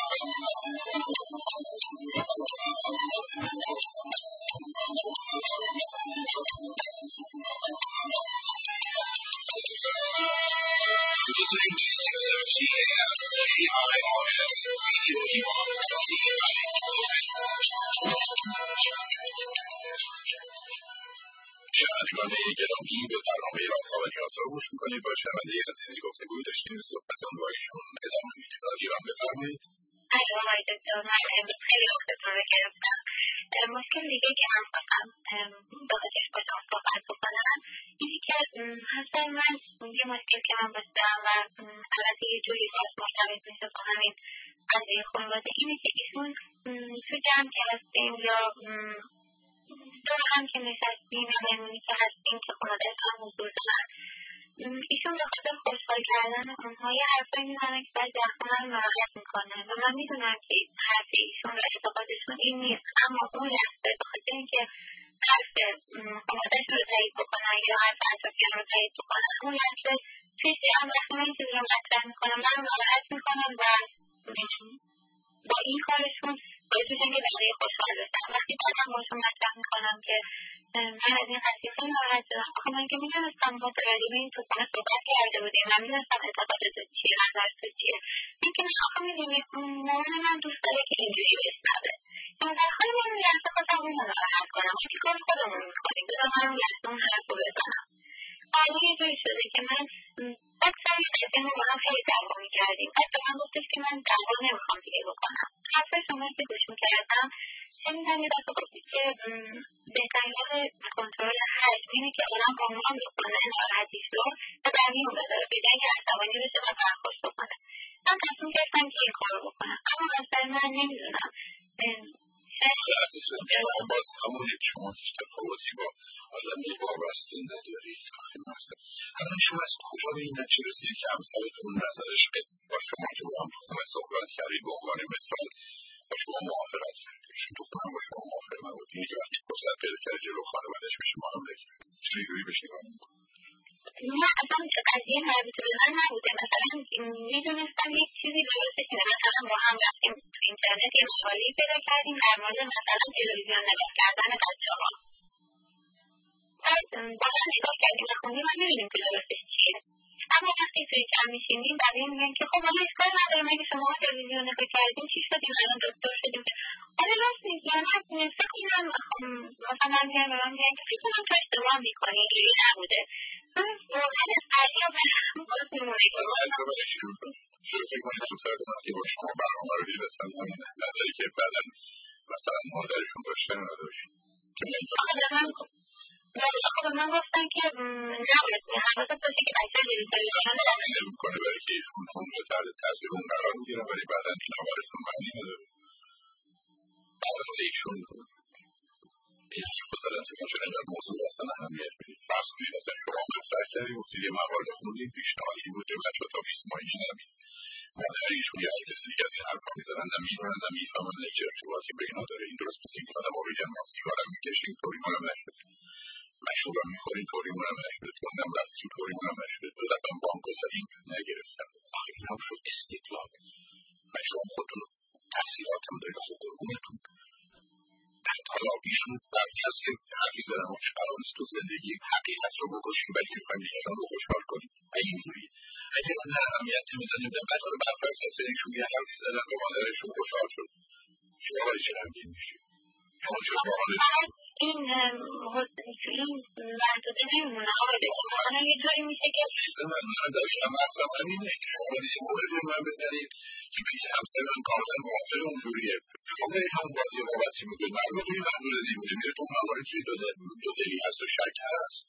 Listening to 6:02 AM, KIRS, Radio Democracy. شنوندگان گرامی به برنامه رازها و نیازها گوش میکنید. با شنونده عزیزی گفتگو داشتیم. صحبتان با ایشون ادامه میدیم. ایران بفرمایید. اگه آقای دکتر من امروز خیلی وقتتون رو گرفتم. مشکل دیگه که من خواستم با خودش باشم صحبت بکنم اینی که حتی من یه مشکل که من بستم و البته یه جوری باز مرتبط میشه با همین قضیه خانواده اینه که ایشون تو جمع که هستیم یا دور هم که نشستیم یا مهمونی که هستیم که خانواده‌اش هم حضور دارن ایشون به خاطر خوشحال کردن اونها یه حرفایی میزنه که بعضی وقتا من ناراحت میکنه و من میدونم که حرف ایشون و اعتقادشون این نیست، اما اون لحظه به خاطر اینکه حرف خانواده‌شون رو تایید بکنن یا حرف اطرافیان رو تایید بکنن اون لحظه توی ذهنم وقتی من این چیزی رو مطرح میکنم من ناراحت میکنم و با این کارشون باید میشن که بقیه خوشحال بشن. وقتی بعدم باشون مطرح میکنم که من از این قضیه خیلی ناراحت شدم، آخه من که میدونستم ما راجع به این تو خونه صحبت کرده بودیم و میدونستم اعتقادت چیه، نظرت چیه. اینکه نه آخه میدونی مامان من دوست داره که اینجوری بشنوه. این درخواهی من اون لحظه خواستم اون رو ناراحت کنم، ما که کار خودمون میکنیم بذار من اون لحظه اون حرف رو بزنم. حالا یه جوری شده که من اکثر قضیه ما با هم خیلی دعوا میکردیم. بعد به من گفتش که من دعوا نمیخوام دیگه بکنم. حرف شما که گوش میکردم شنیدم یه دفعه گفتید که بهترین راه کنترل حجم اینه که آدم عنوان بکنه ناراحتیش رو و در میون بذاره به جای اینکه عصبانی بشه و برخوش بکنه. من تصمیم گرفتم که این کار رو بکنم، اما مثلا من نمیدونم عزیزم باز همونی که شما هیچ تفاوتی با آدمی وابسته ندارید. الان شما از کجا به این نتیجه رسید که همسرتون نظرش با شما که با هم تو خونه صحبت کردید به عنوان مثال با شما موافقت کرد؟ ایشون تو خونه با شما موافق نبود. اینه که وقتی فرصت پیدا کرد جلو خانواده‌اش به شما حمله کرد. چجوری بهش نگاه می‌کنید؟ نه اصلا قضیه مربوط به من نبوده. مثلا میدونستم یک چیزی درسته که مثلا با هم رفتیم تو اینترنت یه مقاله‌ای پیدا کردیم در مورد مثلا تلویزیون نگاه کردن بچه‌ها. بعد با هم نگاه کردیم و خوندیم و می‌بینیم که درستش چیه. اما وقتی توی جمع می‌شینیم بقیه میگن که خب حالا اشکال نداره مگه شما تلویزیون نگاه کردیم چی شدیم الان دکتر شدیم. آره راست میگی. من فکر کنم مثلا میگن به من میگن که فکر کنم تو اشتباه می‌کنی اینجوری نبوده. واقعا دریا به هم باز میمونه. چرا فکر کنید همسرتون وقتی با شما برنامه رو دیدستن همین نظری که بعدا مثلا مادرشون داشتن نداشت که آخه به من گفتن که نباید حواست باشه که بچه دیگه نمیکنه برای که ایشون اونجا تحت تاثیر اون قرار میگیرن ولی بعدا این آقایتون معنی نداره. بعد ایشون مثلا چون اینقدر موضوع اصلا اهمیت بدید. فرض کنید اصلا شما مطرح کردید گفتید یه مقاله خوندید پیشنهادی بود که بچه‌ها تا 20 ماه نبید. مادر ایشون یا هر کسی دیگه از این حرفا میزنن نمیدونن نمیفهمن نه چه ارتباطی به اینا داره. این درست مثل اینکه آدم‌ها بگن ما سیگارم میکشیم طوریمون هم نشده، مشروبم میخوریم طوریمون هم نشده، تندم رفتیم طوریمون هم نشده، دو دفعه بانک رو زدیم نگرفتن. آخه این هم شد استدلال. من شما خودتون تحصیلاتم دارید خب قربونتون. حالا ایشون برمی هست که حرفی زدن ما که قرار نیست تو زندگی حقیقت رو بکشیم بلکه میخوایم دیگران رو خوشحال کنیم. اینجوری اگر نه اهمیت نمیدانیم در بعد حالا برفرض هست ایشون یه حرفی زدن به مادرشون خوشحال شد، شما برای چه غمگین میشید؟ شما چرا با حالتون این محدوده نمیمونه آقای دکتر. یه جوری میشه که من دارم مقصد همینه که شما باید یه مورد رو من بزنید که بگید همسر من کاملا موافق اونجوریه. شما به همون بازی وابسته میکنید معلومه توی محدوده دیمونه میره تو مواردی که دو دلی هست و شک هست.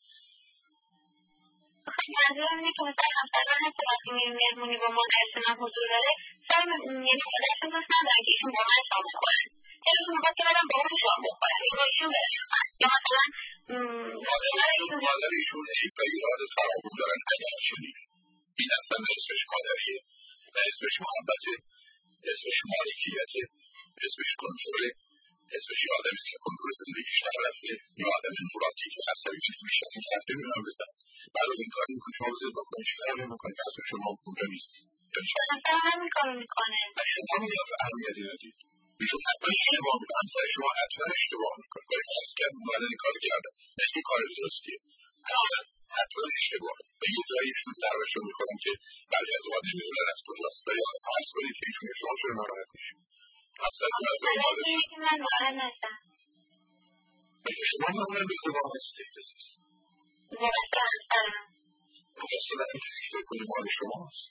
منظورم اینه که مثلا همسران حتی وقتی میریم مهمونی با مادرشون هم حضور داره سر یعنی مادرشون دوست ندارن که ایشون با من شام بخورن، دلشون میخواد که برن با اون شام بخورن یا با ایشون برسن یا مثلا مادر ایشون عیب و ایراد فراوون دارن. اگر چنین این اصلا نه اسمش مادریه نه اسمش محبته، اسمش مالکیته، اسمش کنترله، اسمش یه آدمی که کنترل زندگیش نرفته، یه آدم نوراتی که عصبی میشه این حرف نمیدونم بزن. بعد این کار میکنه شما بزید بکنید چی فرقی میکنه که اصلا شما اونجا نیستی. مثلا همین کارو میکنه. شما میاد اهمیتی ندید. ایشون حتما اشتباه میکنه، همسر شما حتما اشتباه میکنه. ولی فرض کرد اومدن این کار کرده، این کار درستیه. حتما اشتباه. به یه جایی ایشون ضربه‌شو میکنن که بعضی از اوقات نمیدونن از کجاست. ولی فرض کنید که ایشون شما چرا ناراحت میشید؟ همسرتون از راه اومده. من ناراحت نشم. بلکه شما معمولا به زبان هستید. مقصر همسرم. مقصر این کسی که فکر کنه مال شماست.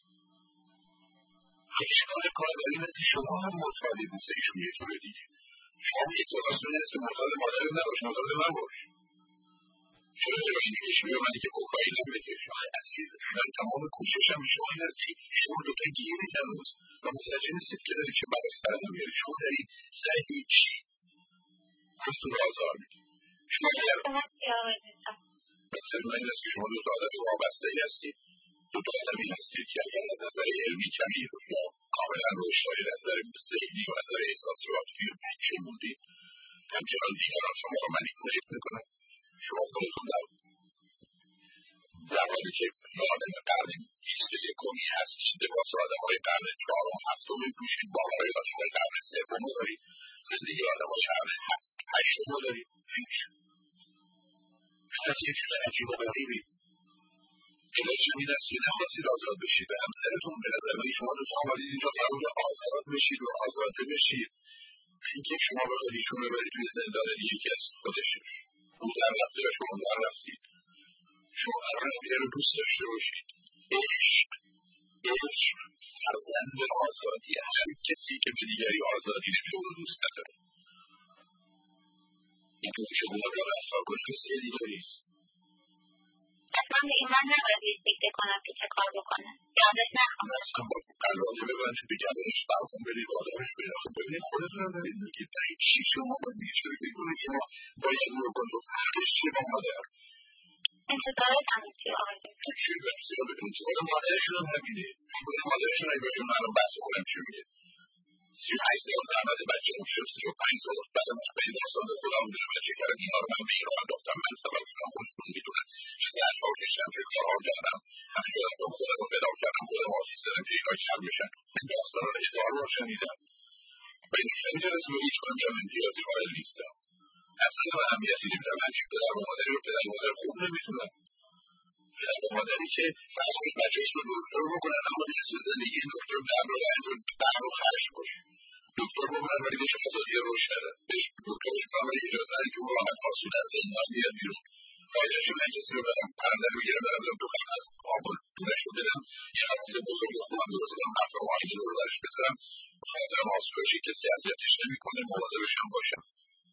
اشکال کاربری مثل شما هم معتادی مثل ایشون یه جور دیگه. شما اعتراض کنید که معتاد مادر نباش، معتاد من باش. چرا این میکشی به منی که کوکائین هم بکش؟ آخه عزیز، من تمام کوششم به شما این است که شما دوتا گیرید هنوز و متوجه نیستید که دارید چه بلایی سر هم میارید. شما دارید سر هیچی خودتون رو آزار میدید. شما اگر مثل من این است که شما دوتا آدم وابسته‌ای هستید، دوتا آدمی هستید که اگر از نظر علمی کمی یا کاملا رشدهای نظر ذهنی و نظر احساسی و عاطفی رو پیچ موندید، همچنان دیگران شما رو منیپولیت میکنن. شما خودتون در حالی که یه آدم قرن 21 هست که لباس آدم‌های قرن 4 و 7 می‌پوشید، باورهای آدم‌های قرن 3 دارید، زندگی آدم‌های قرن 8 دارید. هیچ. از یک چیز عجیب و غریبی علتشم این است که نخواستید آزاد بشید و همسرتون به نظر من شما دوتا آمدید اینجا قرار آزاد بشید و آزاده بشید. اینکه شما بخواهید ایشون رو برید توی زندان یکی از خودشه. او در رفته و شما در رفتید. شما قرار همدیگه رو دوست داشته باشید. عشق فرزند آزادی. هر کسی که به دیگری آزادی نمیده او رو دوست نداره. این که شما را رفتار کنید که سیدی دارید. اصلا به ایمان نباید فکر کنم که چه کار بکنه. یادش نخواهم. اصلا با قلاده ببندید به گمهش برخون برید و آدمش برید. خب ببینید خودتون هم دارید میگید در این چی شما باید میگید چرا فکر کنید شما باید رو کنید فرقش چیه با مادر؟ انتظارات همین چیه آقای تو چیه بسیار بدون انتظار مادرشون هم همینه. مادرشون هم باشون من رو بحث کنم چی میگه 38 سال زحمت بچه رو میشم 35 سال بعدم از بین داستان خودم میدونم بچه کردم اینا رو من به ایران انداختم. من سبب شدم خودشون میدونن چه زرشار کشتم چه کارها کردم همه جادم خودم رو پیدا کردم خودم آفیس دارم که اینا کم بشن. این داستان رو 1000 بار شنیدم و این نمیتونست به هیچ کنم چم امتیازی قائل نیستم. اصلا هم اهمیتی نمیدم. من چی پدر و مادری رو پدر و مادر خوب نمیتونم. پدر و مادری که فرض کنید بچه‌ش رو دکتر بکنن اما نصف زندگی دکتر در رو رنج و در رو خرج باشه. دکتر بکنن ولی بهش آزادی روشنه. بهش دکترش کنن ولی اجازه هایی که اون راحت آسود از زندان بیاد بیرون. فایدهش من کسی رو برم پرنده رو بگیرم برم تو خم از آب و دونش رو بدم یه حفظ بزرگ خودم درست کنم مفرم آهنگی رو برش بزنم خاطرم آسود باشی کسی اذیتش نمیکنه مواظبش هم باشم.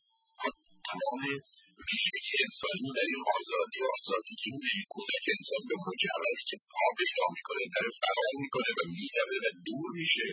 تمام ویژگی انسانی در این آزادی و آزادی که کودک انسان به مجردی که پا پیدا میکنه داره فرار میکنه و میدوه و دور میشه.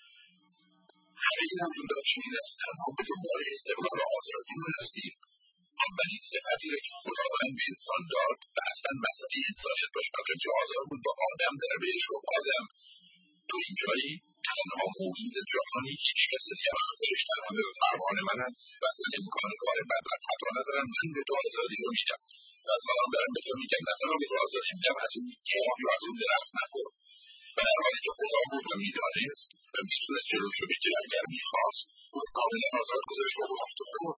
همه این موجودات چنین هستن. ما به دنبال استقلال آزادی رو هستیم. اولین صفتی را که خداوند به انسان داد و اصلا مسئله انسانیت باش فقط که آزاد بود با آدم در بهش گفت آدم تو اینجایی تنها موجود جهانی هیچ کس دیگه من خودش تنها به فرمان منن و اصلا امکان کار بد و خطا ندارم. من به تو آزادی رو میدم و از من برم به تو میگم نه تنها به تو آزادی میدم از این گیاه یا از اون درخت نخور. و در حالی که خدا بود و میدانست و میتونست جلوش رو بگیره اگر میخواست او کاملا آزاد گذاشت و گفت و خورد.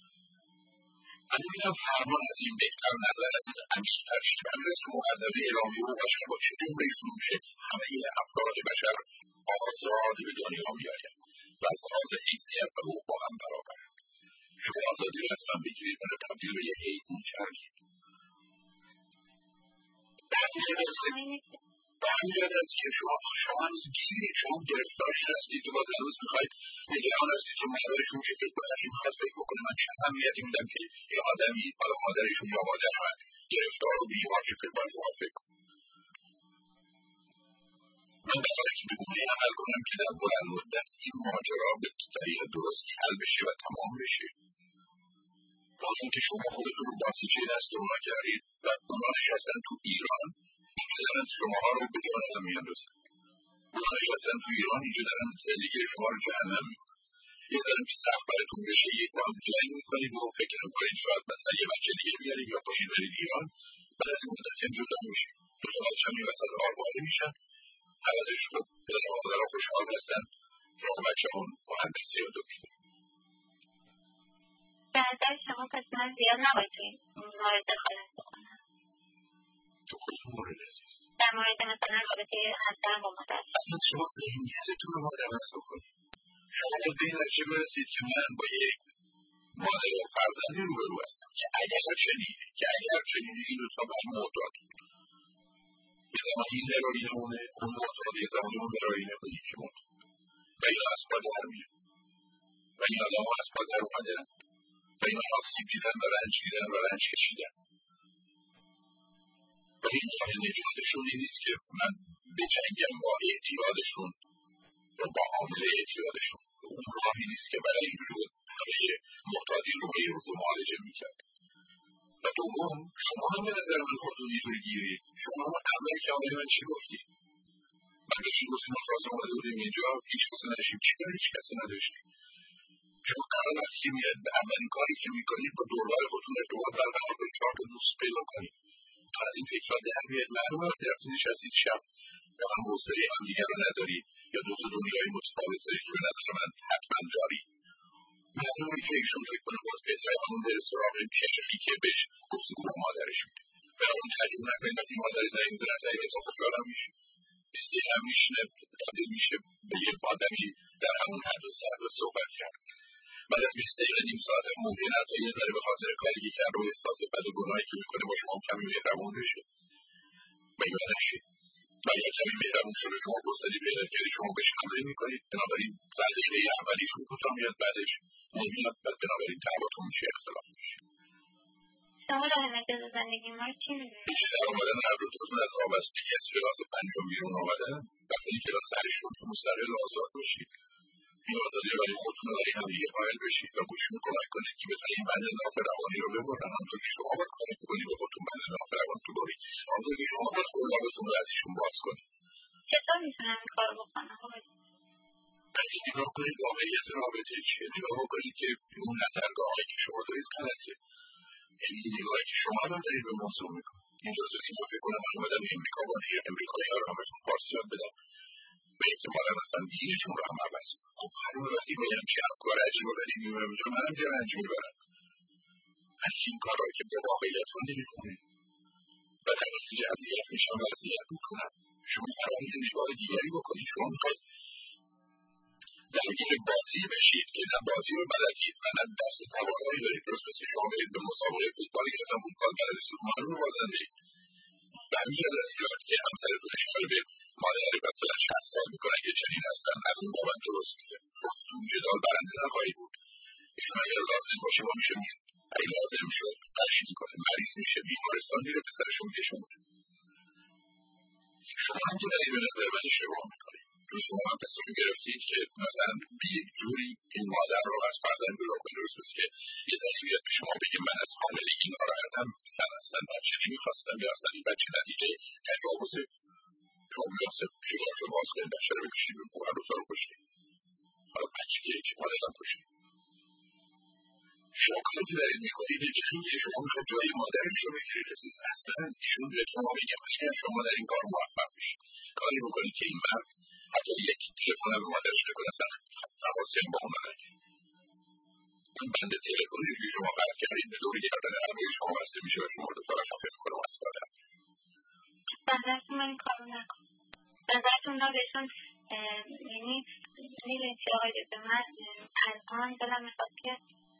من میبینم فرمان از این بهتر نظر از این عمیق‌تر چیز همین است که مقدمه الهی و بشر با چه جمله شروع میشه همه افراد بشر آزاد به دنیا میآیند و از لحاظ حیثیت و حقوق با هم برابرند. شما آزادی رو از من بگیرید و تبدیل به یه حیوان کردید. برمیاد از که شما هنوز گیرید، شما گرفتاری هستید و باز هنوز میخواید نگران هستید که مادرشون چه فکر کنه چی میخواد فکر بکنه. من چه اهمیتی میدم که یه آدمی حالا مادرشون یا مادر من گرفتار و بیمار چه فکر باید شما فکر کنم. من برای که بگونه عمل کنم که در بلند مدت این ماجرا به طریق درستی حل بشه و تمام بشه. باز اینکه شما خودتون رو باسیچه دست اونا کردید و اونا نشستن تو ایران اینجا دارن شما ها رو به جهنم میاندازن. اونا نشستن تو ایران اینجا دارن زندگی شما رو جهنم میکنن. یه دارن که سخت براتون بشه یک با هم جنگ میکنید و فکر نمیکنید شاید مثلا یه بچه دیگه بیارید یا پاشید برید ایران بعد از این مدتی هم جدا میشید. دو تا بچه هم این وسط آرواره میشن عوضش خب پدر و مادرها خوشحال هستن که بچه اون مهندسی یا دکتر. به نظر شما پس من زیاد نباید توی مورد دخالت بکنم؟ تو کدوم مورد عزیز؟ در مورد مثلا رابطه همسرم با مادر. اصلا شما ذهنیتتون رو باید عوض بکنید. شما باید به این نتیجه برسید که من با یک مادر و فرزندی روبرو هستم که اگر چنینه این دوتا باید معتاد یه زمانی این هروئینمونه اون معتاد، یه زمانی اون هروئینه و یکی معتاد و اینا از پا در میان و این آدم ها از پا در اومدن و اینا آسیب دیدن و رنج کشیدن و این راه نجاتشون این نیست که من بجنگم با اعتیادشون یا با عامل اعتیادشون. اون راهی نیست که برای اینجور همه معتادین رو با یه روز معالجه میکرد. و دوم شما هم به نظر من خودتون اینجور گیرید. شما هم اول که آمده من چی گفتی؟ من بهشون گفتیم ما تازه آمده بودیم اینجا هیچ کسی نداشتیم. چرا هیچ کسی نداشتیم؟ شما قرار وقتی که میاد به اولین کاری که میکنید با دوربر خودتون ارتباط برقرار کنید، 4 تا دوست پیدا کنید تا از این فکرها در بیاد. معلومه وقتی رفتید نشستید شب یا هم حوصله همدیگه رو ندارید یا دو تا دنیای متفاوت دارید که به نظر من حتما دارید. معلومه که ایشون فکر کنه باز بهتره همون بره سراغ این پیشمی که بهش گفتگو با مادرش میده و اون تعجب نکنید وقتی مادر زنگ میزنه تا این اصلا خوشحالم میشه، استیلم میشنه، تبدیل میشه به یک آدمی در همون حد و سر صحبت کرد. بعد از 20 دقیقه نیم ساعت ممکنه حتی یه ذره به خاطر کاری که کرد و احساس بد و گناهی که میکنه با شما کمی مهربون بشه و یا نشه و یا کمی مهربون شده شما فرصتی پیدا کردی شما بهش حمله میکنید. بنابراین دقیقه اولیشون کوتاه میاد بعدش نمیاد، بعد بنابراین دعواتون میشه، اختلاف میشه. شما راه نجات زندگی ما چی میدونید؟ اینکه در آمدن هر دوتون از وابستگی از کلاس 5 بیرون آمدن وقتی کلاس 8 شد مستقل و آزاد باشید. این آزادی رو برای خودتون رو برای همدیگه قائل بشید و گوشتون کمک کنید که بتونید این بند ناف روانی رو ببرن. همونطور که شما باید کمک کنید به خودتون بند ناف روان تو برید، همونطور که شما باید قلابتون رو از ایشون باز کنید. چطور میتونم این کار بکنم؟ اگه نگاه کنید واقعیت رابطه چیه، نگاه کنید که اون نظرگاهایی که شما دارید غلطه، یعنی نگاهی که شما دارید به موضوع میکنید. اینجاست که من فکر کنم من اومدم امریکا با امریکایی‌ها رو همشون فارسی یاد بدم و احتمالا اصلا دینشون رو هم عوض کنم. خب معلومه وقتی بگم چه افکار عجیب و غریبی میبرم اینجا منم یه رنج میبرم. از این کارها که به واقعیت رو نمی‌کنید و در نتیجه اذیت میشم و اذیت میکنم. شما قراره یه نگاه دیگری بکنید. شما میخواید درگیر بازی بشید که نه بازی رو بلدید و نه دست توانایی دارید. درست مثل شما برید به مسابقه فوتبالی که اصلا فوتبال بلدید معلومه بازنده اید. و همین از که وقتی که همسرتون اشاره به مادر مثلا 60 سال میکنن که چنین هستن از اون بابت درست میده. خودتون جدال برنده نخواهید بود. ایشون اگر لازم باشه ما میشه میاد، اگه لازم شد قش میکنه، مریض میشه، بیمارستان میره، پسرشون میکشه اونجا. شما هم که دارید به نظر من اشتباه میکنید. شما هم تصمیم گرفتید که مثلا به یک جوری این مادر رو از فرزند جدا کنید. درست مثل که یه زنی بیاد به شما بگه من از حاملگی ناراحتم، اصلا بچه نمیخواستم یا اصلا این بچه نتیجه تجاوزه، شما میخواستم شکارشو باز کنید، بچه رو بکشید به هر روزا رو کشید، حالا بچه که یکی مادرم کشید. شما کاری که دارید میکنید به جنگه. شما میخواید جای مادرش رو بگیرید. اصلا ایشون بهتون ما بگم اگر شما در این کار موفق بشید کاری بکنید که این مرد حتی یک تلفن به مادرش نکنه، اصلا تماسی هم با اون نگیرید. اون بند تلفنی که شما قطع کردید به دور گردن هوای شما بسته میشه و شما رو داره خفه میکنه و اسفاده هم. نظرتون من این کار رو نکنم. نظرتون را بهشون یعنی میدونید چه آقای دکتر من الان دلم میخواد که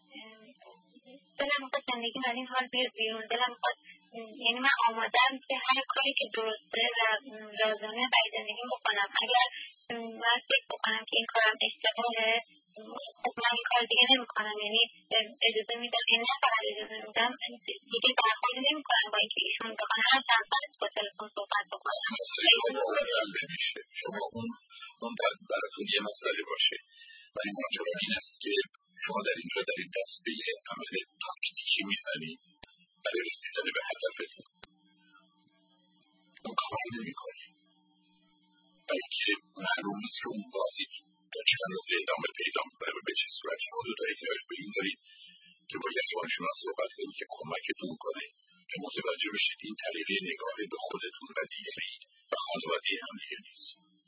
زندگی در این حال بیاد بیرون. دلم میخواد یعنی من آمادم که هر کاری که درسته و لازمه برای زندگی بکنم. اگر من فکر بکنم که این کارم اشتباهه خب من این کار دیگه نمیکنم. یعنی اجازه میدم، یعنی نه فقط اجازه میدم دیگه برخورد نمیکنم با اینکه ایشون بخوام هر چند ساعت با تلفن صحبت بکنم. شما اون براتون یه مسئله باشه ولی ماجرا این است که شما در اینجا دارید دست به یه عمل تاکتیکی میزنید برای رسیدن به هدفتون. اون کار نمی‌کنید بلکه معلوم نیست که اون بازی تا چند روزی ادامه پیدا میکنه و به چه صورت. شما دو تا احتیاج به این دارید که با یه روانشناس صحبت کنید که کمکتون کنه که متوجه بشید این طریقه نگاه به خودتون و دیگری و خانواده هم دیگه نیست.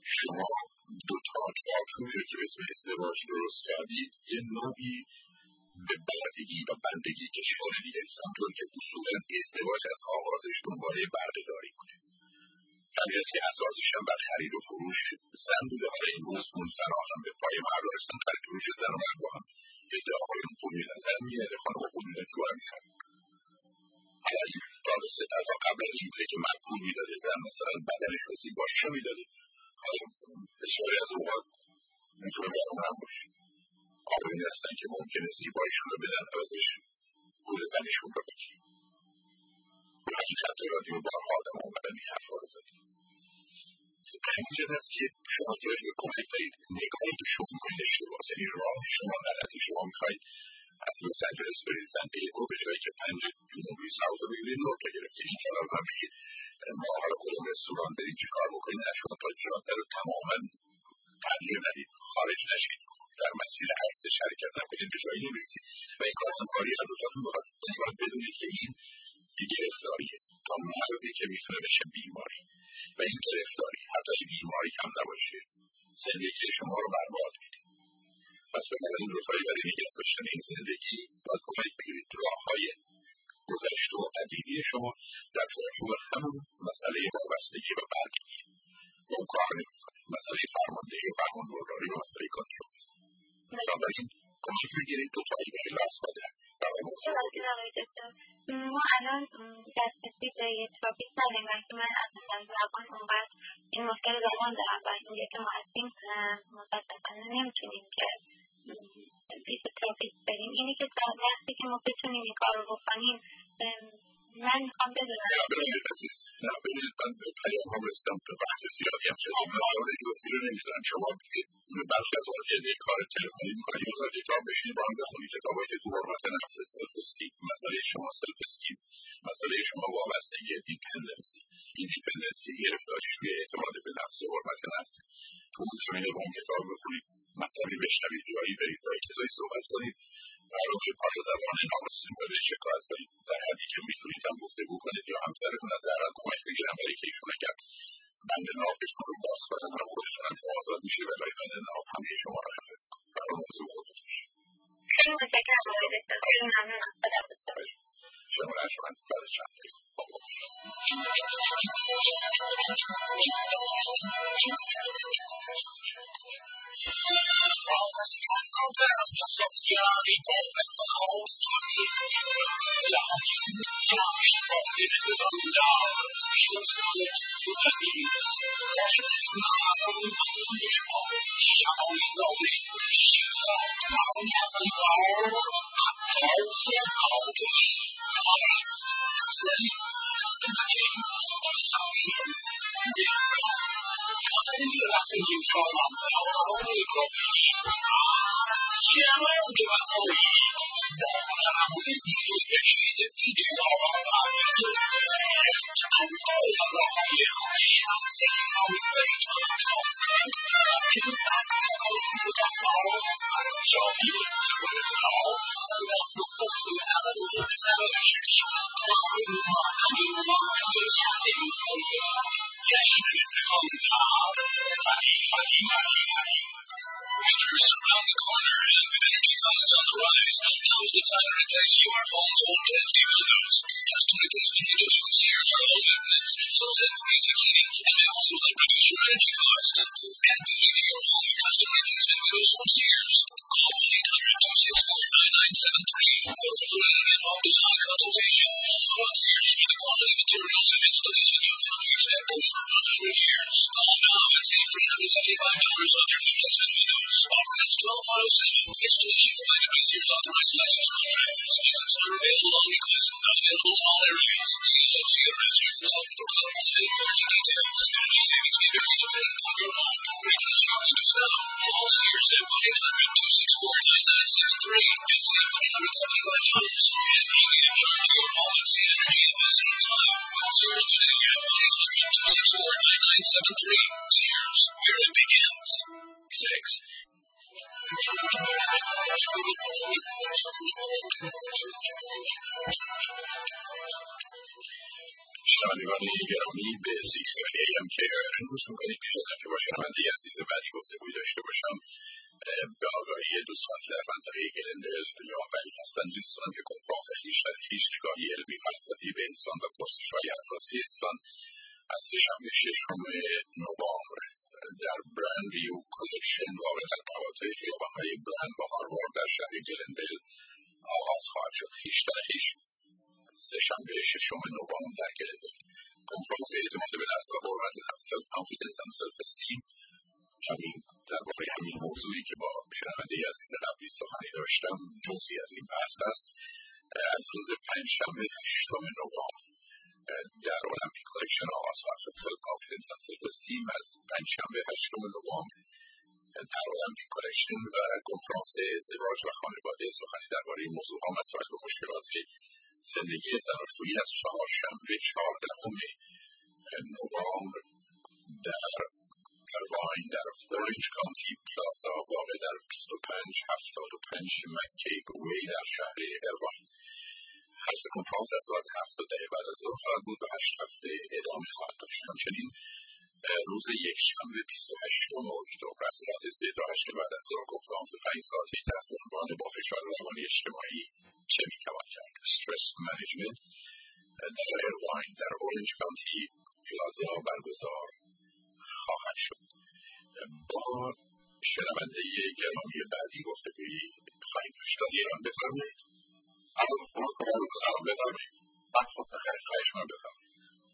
شما دو تا چارچوبی که به اسم ازدواج درست کردید یه نوعی به بردگی و بندگی کشیدن دیگه، همطور که اصولا ازدواج از آغازش دنباله بردهداری بوده، طبیعت که اساسش هم بر خرید و فروش زن بوده. حالا این موضوع فراهم به پای مرد رسیدن، خرید فروش زن و مرد با هم ادعاهای پول میدن، زن میاره خانم پول میدن، شوهر میخره. حالا این تا قبل از این بوده که مرد پول میداده، زن مثلا بدنش رو زیباییشو میداده. حالا بسیاری از اوقات میتونه برون هم باشه، آقایونی هستن که ممکنه زیباییشون رو بدن عوضش پول زنشون رو بگیر. به حقیقت رادیو بارها آدم اومدن این حرفا رو زدن. همینجد هست که شما باید به کمک دارید نگاهی که شما میکنید اشتباه، یعنی راه شما غلطه. شما میخواید از لس آنجلس برید سن دیگو به جایی که 5 جنوبی ساوت رو بگیرید 9 تا گرفتید. این کلام هم بگید ما حالا کدوم رستوران برید چی کار بکنید، نه شما تا جاده رو تماما تغییر ندید، خارج نشید، در مسیر عکسش حرکت نکنید، به جایی نمیرسید و این کار کاری از دوتاتون باید بدونید که این گرفتاریه تا مرزی که میتونه بشه بیماری و این گرفتاری حتی بیماری هم نباشه زندگی شما رو برباد میده. پس بنابراین دوتایی برای نگه داشتن این زندگی باید کمک بگیرید راههای گذشته و قدیمی شما در چارچوب همون مسئله وابستگی و بردگی اون کار نمیکنه، مسئله فرماندهی و فرمانبرداری و مسئله کنترل. بنابراین کمک بگیرید دوتایی به این لحظ باده ما الان دسترسی به یک تراپیست نداریم و که من اصلا زبان اونقدر این مشکل زبان دارم و اینجا که ما هستیم متاسفانه نمیتونیم که پیش تراپیست بریم. اینی که تا وقتی که ما بتونیم این کار رو بکنیم من میخوام بدونم ببینید من به پیام ها رستم به وقت زیادی هم شدیم مقاله جزئی رو نمیدونم. شما برخی از وقت یه کار تلفنی میکنید یا کتاب بشید با هم بخونید کتابایی که تو حرمت نفس سلف استیم، مسئله شما سلف استیم، مسئله شما وابستگی دیپندنسی، این دیپندنسی گرفتاریش روی اعتماد به نفس و حرمت نفس. تو اون زمینه با اون کتاب بخونید، مطلبی بشنوید، جایی برید با کسایی صحبت کنید، برای پاک زبان نامرسیم و به شکایت کنید، در حدی که میتونید هم گفتگو کنید یا همسرتون از در کمک بگیرن برای که ایشون اگر بند نافشون رو باز کنن و خودشون هم آزاد میشه و برای بند ناف همه شما رو حفظ کنید برای موضوع خودش میشه. خیلی متشکرم آقای دکتر، خیلی ممنونم. شما را شما بعد چند دارید شنوندگان گرامی به 6:30 AM که امروز می‌کنید پیشنهاد که با شنونده عزیز بعدی گفتگویی داشته باشم به آگاهی دوستان که در منطقه گلندل یا ولی هستند دوستان که کنفرانس هیچ نگاهی علمی فلسفی به انسان و پرسش‌های اساسی انسان از سه‌شنبه 6 نوامبر در برند ریو کالکشن واقع در قواطع خیابان‌های برند و هاروارد در شهر گلندل آغاز خواهد شد. سه‌شنبه 6 نوامبر در گلندل کنفرانس اعتماد به نفس و حرمت نفس کانفیدنس اند سلف استیم درباره همین موضوعی که با شنونده عزیز قبلی سخنی داشتم جزئی از این بحث است. از روز پنجشنبه 8 نوامبر در المپیک کالکشن آغاز خواهد شد. سلف کانفیدنس اند سلف استیم از پنجشنبه 8 نوامبر در المپیک کالکشن و کنفرانس ازدواج و خانواده سخنی درباره موضوعها مسائل و مشکلات زندگی زناشویی از چهارشنبه 14 نوامبر در ارواین در اورنج کانتی پلازا واقع در 2575 مکی وی در شهر ارواین. هر سه کنفرانس از ساعت 7 بعد از ظهر خواهد بود و 8 هفته ادامه خواهد داشت. همچنین روز یکشنبه 28 اکتبر از ساعت 3 تا 8 بعد از ظهر کنفرانس 5 ساعته تحت عنوان با فشار روانی اجتماعی چه میتوان کرد؟ استرس منیجمنت در ارواین در اورنج کانتی پلازا برگزار خواهد شد. با شنونده گرامی بعدی گفتگویی خواهیم داشت. ایران بفرمایید. سلام بفرمایید. خواهش من بفرمایید.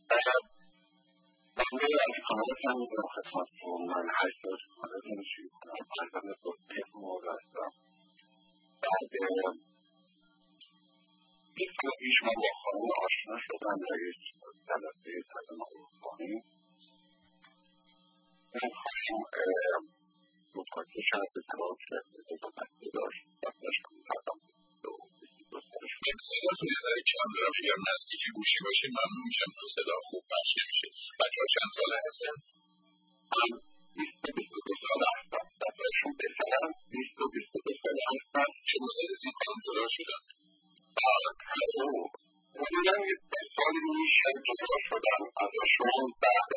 بنده از خانه‌تان در خدمتتون من 8 روز خانه نشید کنم پرزنده توضیح مورد هستم. بعد 20 سال پیش من با خانه آشنا شدم در یک جلسه تدریس خانه. این خانم متوجه شد ازدواج کرده و بچه داشت. بچه‌اش کردم صداتون یه ذره کم دارم. اگر نزدیک گوشی باشید ممنون میشم چون صدا خوب پخش نمیشه. بچه‌ها چند ساله هستن؟ 20-22 ساله هستن. بچه‌هاشون پسرن 20-22 ساله هستن. چه مدت از این خانم جدا شدن؟ حدوداً 10 سالی میشه جدا شدن ازشون. بعد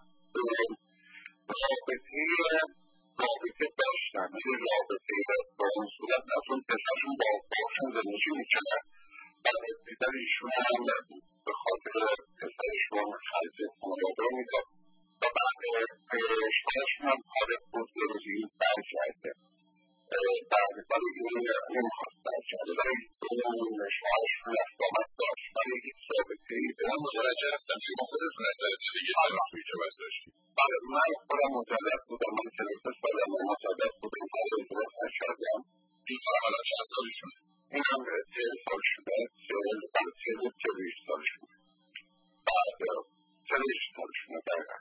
رابطه داشتن. یه رابطه با اون صورت نتون پسرشون با باشون زندگی میکرد. بعد دیدن ایشون هم به خاطر پسرشون خرج خانواده میداد و بعد شوهرشون هم حالت بود یه روزی برگرده. بعد این نمیخواست برگرده ولی شوهرشون اقدامت داشت ولی هیچ رابطه‌ای من متوجه هستم شما خودتون از زندگی زناشویی چه وضع داشتید؟ بله من خودم مجرد بودم. من 43 سالم مجرد بودم. برای ازدواج نکردم. این خانم الان چند سالشونه؟ این هم 40 سال شده. 41 سال شده. بعد 41 سال شده دقیقا.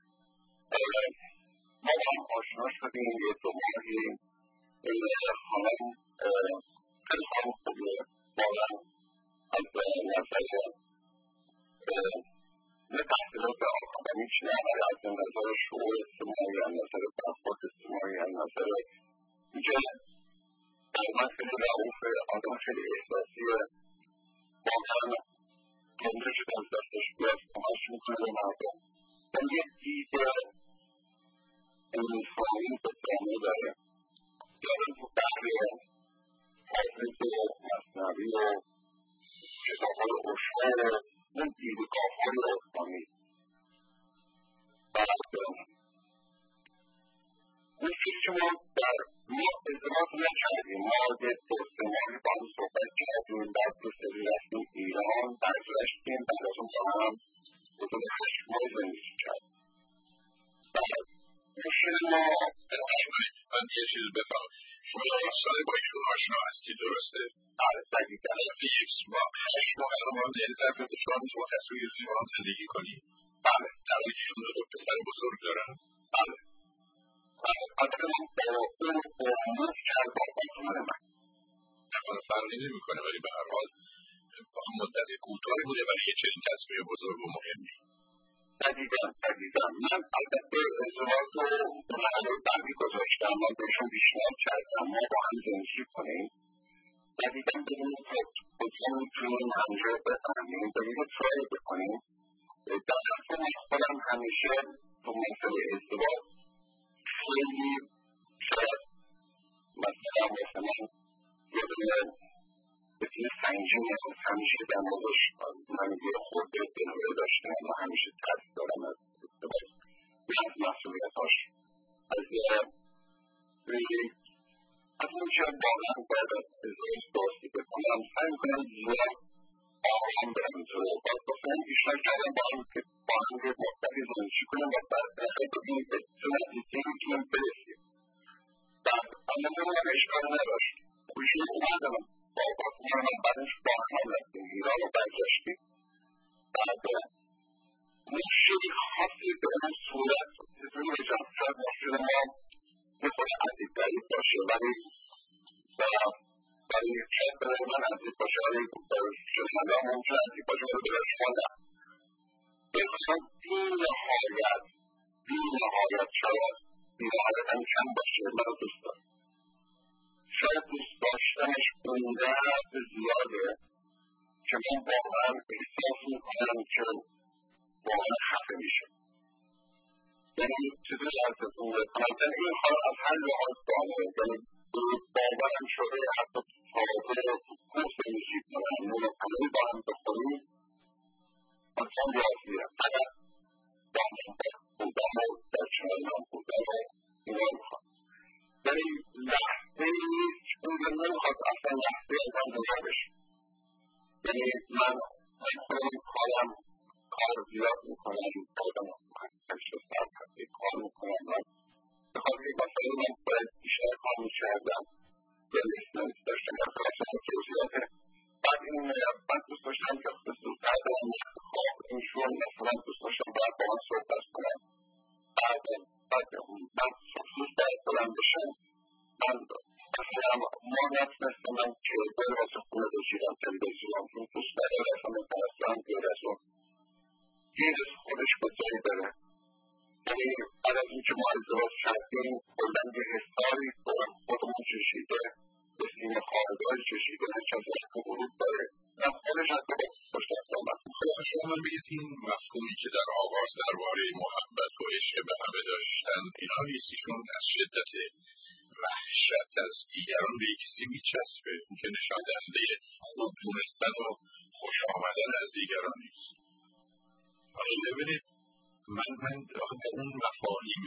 ما با هم آشنا شدیم. یه 2 ماهی خانم خیلی خانم خوبیه. واقعا از نظر نه تحصیلات آکادمیک نه ولی از نظر شعور اجتماعی از نظر برخورد اجتماعی از نظر اینکه من خیلی رئوفه. آدم خیلی احساسیه. واقعا گنده شده از دستش بیاد کمک میکنه به مردم و یه دید انسانی به جامعه داره. یادم تو بحر حافظ و مثنوی و کتاب‌های اوشو اون دیدگاه‌های عرفانی. بعد اون چیزی که ما ازدواج نکردیم. ما یه 2-3 ماهی با هم صحبت کردیم. بعد 2 سری رفتیم ایران. برگشتیم. بعد از اون با هم حدود 8 ماه زندگی کردیم. بعد مشکل ما من یه چیز بفرمایید. شما 8 ساله با ایشون آشنا هستید درسته؟ بله دقیقاً. 8 ماه الان یعنی ظرف شما میتونید تصمیم گرفتید با هم زندگی کنید؟ بله. در حالی که ایشون 2 پسر بزرگ دارن؟ بله. البته من با اون امروز کرد با خانم من. نکنه فرقی نمیکنه ولی به هر حال مدت کوتاهی بوده ولی یه چنین تصمیم بزرگ و مهمی. دقیقاً. من البته ازدواج رو به مرحله بعدی گذاشتم. من بهشون پیشنهاد کردم ما با هم زندگی کنیم. دقیقاً ببینیم که کجا میتونیم همجا بفهمیم. ببینیم ترای بکنیم. در اصلا من خودم همیشه تو مسئله ازدواج خیلی شاید مثلا یه دونه بسیار سنگین همیشه در موردش من یه خورده دلوه داشتم و همیشه ترس دارم از ازدواج از مسئولیتاش از این که واقعا باید از ازدواج درستی بکنم سعی میکنم زیاد آرام برم جلو باید گفتم بیشتر کردم با هم یه مدتی زندگی کنم و بعد دقیق ببینیم به چه نتیجه‌ای میتونیم برسیم بعد اما من اشکال نداشت گوشی اومدم بابا من بعدش با هم رفتیم ایران رو برگشتیم بعد مشکلی خاصی به اون صورت چیزی بشم شاید مشکل ما یه خود عزیز دارید باشه ولی شاید برای من عزیز باشه ولی شنونده هم ممکن عزیز باشه ولی برای شما نه بخواستم بی نهایت شاید بی نهایت هم کم باشه من رو دوست دارم شاید دوست داشتنش اونقدر زیاده که من واقعا احساس میکنم که واقعا خفه میشه یعنی چیزی ازتون بکنم این حالا از هر لحاظ داره یعنی باورم شده حتی تازه کورس میشید کنم نون پنیر با هم بخوریم اصلا راضیه فقط با هم بودن و در کنار من بودن و اینا میخوام یعنی لحظه نیست اون نمیخواد اصلا لحظه از من جدا بشه یعنی من خودم کار زیاد میکنم خودم هشت ساعت هستی کار میکنم من بخاطر این مسئله من باید بیشتر کار میکردم یا نیست داشتم من خواستم توضیحاته بعد این من دوست داشتم که زودتر برم خواب اینشون مثلا دوست داشتم باید با من صحبت کنم بعد من خصوص باید بلند بشم من مثلا ما نتونستم که باید واسه خونه بشیرم تلویزیون چون دوست ندارم اصلا مثلا غیر از اون گیر خودش به جایی بره یعنی بعد از این که ما ازدواج کردیم کلا یه حساری خودمون چشیده به سیم خانه‌داری چشیده کسی از ورود داره نه خودش حتی با خوشبخت آمد خدا شما من بگید این مفهومی که در آغاز درباره محبت و عشق به همه داشتن اینا نیستیشون از شدت وحشت از دیگران به کسی میچسبه که نشان دهنده خوب دونستن و خوش آمدن از دیگران نیست حالا ببینید من با اون مفاهیم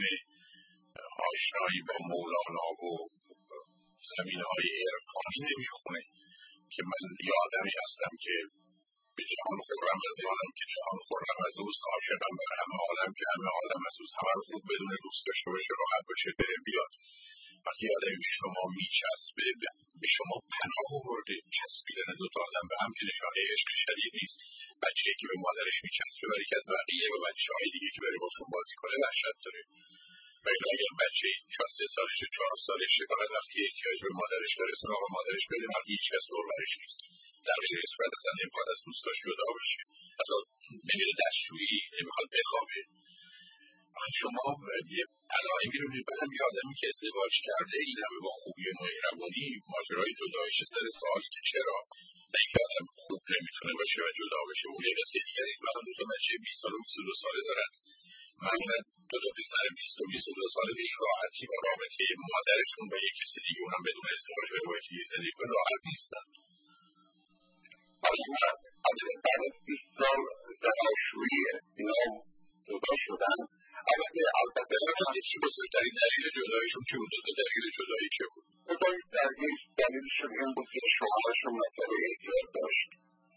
آشنایی با مولانا و زمینه‌های عرفانی نمیخونه که من یه آدمی هستم که به جهان خرم از یانم که جهان خرم از اوست عاشقم بر همه عالم که همه عالم از اوست همه رو خوب بدون دوست داشته باشه راحت باشه بره بیاد وقتی آدمی به شما میچسبه به شما پناه آورده چسبیدن دوتا آدم به هم که نشانه عشق شدید نیست بچه‌ای که به مادرش میچسبه برای که از بقیه و بچه‌های دیگه که بره باشون بازی کنه وحشت داره ولی اگر بچه‌ای 3 سالشه 4 سالشه فقط وقتی احتیاج به مادرش داره سراغ مادرش بره وقتی هیچ کس دور برش نیست در غیر این صورت اصلا نمیخواد از دوستاش جدا بشه حتی نمیره دستشویی نمیخواد بخوابه شما یه علائمی رو میبرم یه آدمی که ازدواج کرده این همه با خوبی و مهربانی ماجرای جدایش سر سوالی که چرا نه اینکه آدم خوب نمیتونه باشه و جدا بشه اون یه قصه دیگری مثلا 2 بچه 20 ساله و 22 ساله دارن معمولا 2 پسر 20 و 22 ساله به این راحتی با رابطه مادرشون با یک کسی دیگه اونم بدون ازدواج بره با یکی زندگی کنه راحت نیستن حالا بعد از 20 سال زناشویی اینا جدا شدن البته یکی بزرگترین دلیل جدایشون چه بود؟ دلیل جدایی چه بود؟ دلیلشون این بود که شوهرشون مسئله اعتیاد داشت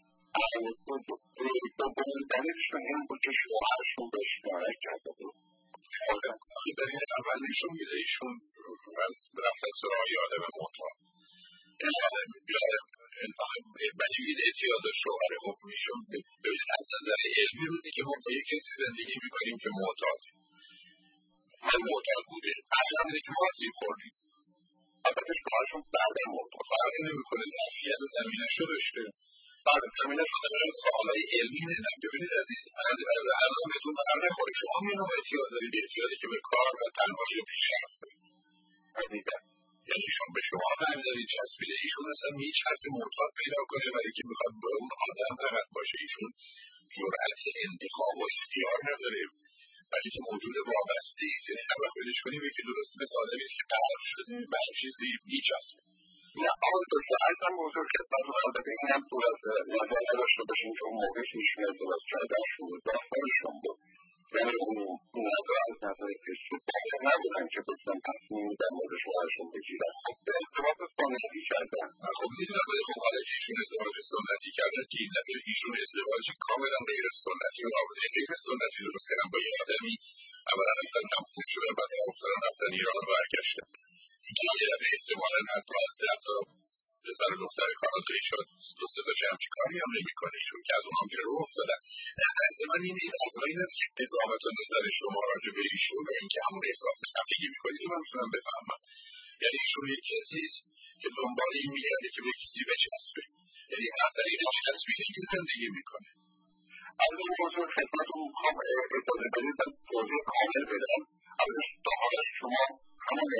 دومین دلیلشون این بود که شوهرشون بهش ناراحت کرده بود دلیل اولیشون میده ایشون از رفتن سراغ یه آدم معتاد این آدم بچگی اعتیاد داشت شوهر خب ایشون از نظر علمی روزی که ما با یک کسی زندگی میکنیم که معتاد من معتاد بوده اصلا اینه که ما آسیب خوردیم البته شوهرشون بعدا معتاد فرقی نمیکنه ظرفیت زمینه‌شو داشته بعد زمینه فقط سوالای علمی نه ببینید عزیز الان بهتون بر نخوره شما یه نوع اعتیاد دارید اعتیادی که به کار و تنهایی و پیشرفت دارید یعنی ایشون به شما رنگ دارید چسبیده ایشون اصلا هیچ حرف معتاد پیدا کنه برای که میخواد به اون آدم فقط باشه ایشون جرأت انتخاب و اختیار نداریم، ولی که موجود وابسته ایست. یعنی هر وقت ولش کنیم یکی درست مثل آدمی است که قرار شده به هر چیزی میچسبه. نه آقای دکتر ارزم حضور خدمت رو البته این هم صورت نظر نداشته باشیم که اون موقع ایشون ازدواج کردنشون داستانشون بود، یعنی اون نظر از نظر کسی باید نبودن که بسن تصمیم در مورد شوهرشون بگیرن. خب به ازدواج سنتی کردن. خب میدونم ولی خب حالا که ایشون ازدواج سنتی کردن که این دفعه ایشون ازدواج کاملا غیر سنتی و رابطه غیر سنتی درست کردن با یه آدمی، اولا رفتن تموم شدن بعد افتادن رفتن ایران و برگشتن. اینکه یه دفعه احتمالا حتی از 10 تا پسر و دختر کاراتویی شد 2-3 تا همچین کاری هم نمی‌کنه ایشون که از اونام جلو افتادن. از من این نیست، از من این است که قضاوت و نظر شما راجع به ایشون و اینکه همون احساس خفگی می‌کنید رو من می‌تونم بفهمم. یعنی ایشون یک کسی است که دنبال این می‌گرده که به کسی بچسبه، یعنی از طریق چسبیدگی که زندگی می‌کنه. از این موضوع خدمتتون می‌خوام اجازه بدید و توضیح کامل بدم. البته تا حالا شما همون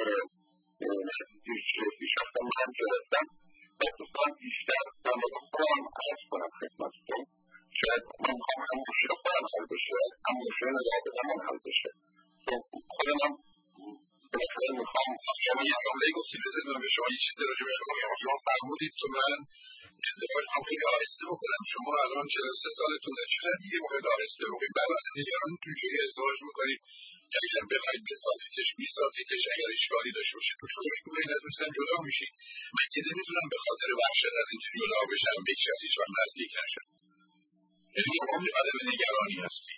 پیشرفت من گرفتم و دوستان بیشتر در مورد خودم عرض کنم خدمتتون. شاید من می‌خوام هم مشکل خودم حل بشه هم مشکل رابطه من حل بشه. خودم بالاخره می‌خوام شما یه جمله گفتید بذارید به شما یه چیزی راجع به شما فرمودید که من ازدواج هم خیلی آهسته بکنم. شما الان 43 سالتونه، چرا دیگه باید آهسته بکنید؟ بعد از دیگران اینجوری ازدواج میکنید که اگر بخواید بسازیدش میسازیدش، اگر اشکالی داشته باشید تو شوش کنید ندوستن جدا میشید. من که نمیتونم به خاطر وحشت از اینکه جدا بشم به یک شخص هیچ‌وقت نزدیک نشم. یعنی شما یه آدم نگرانی هستی.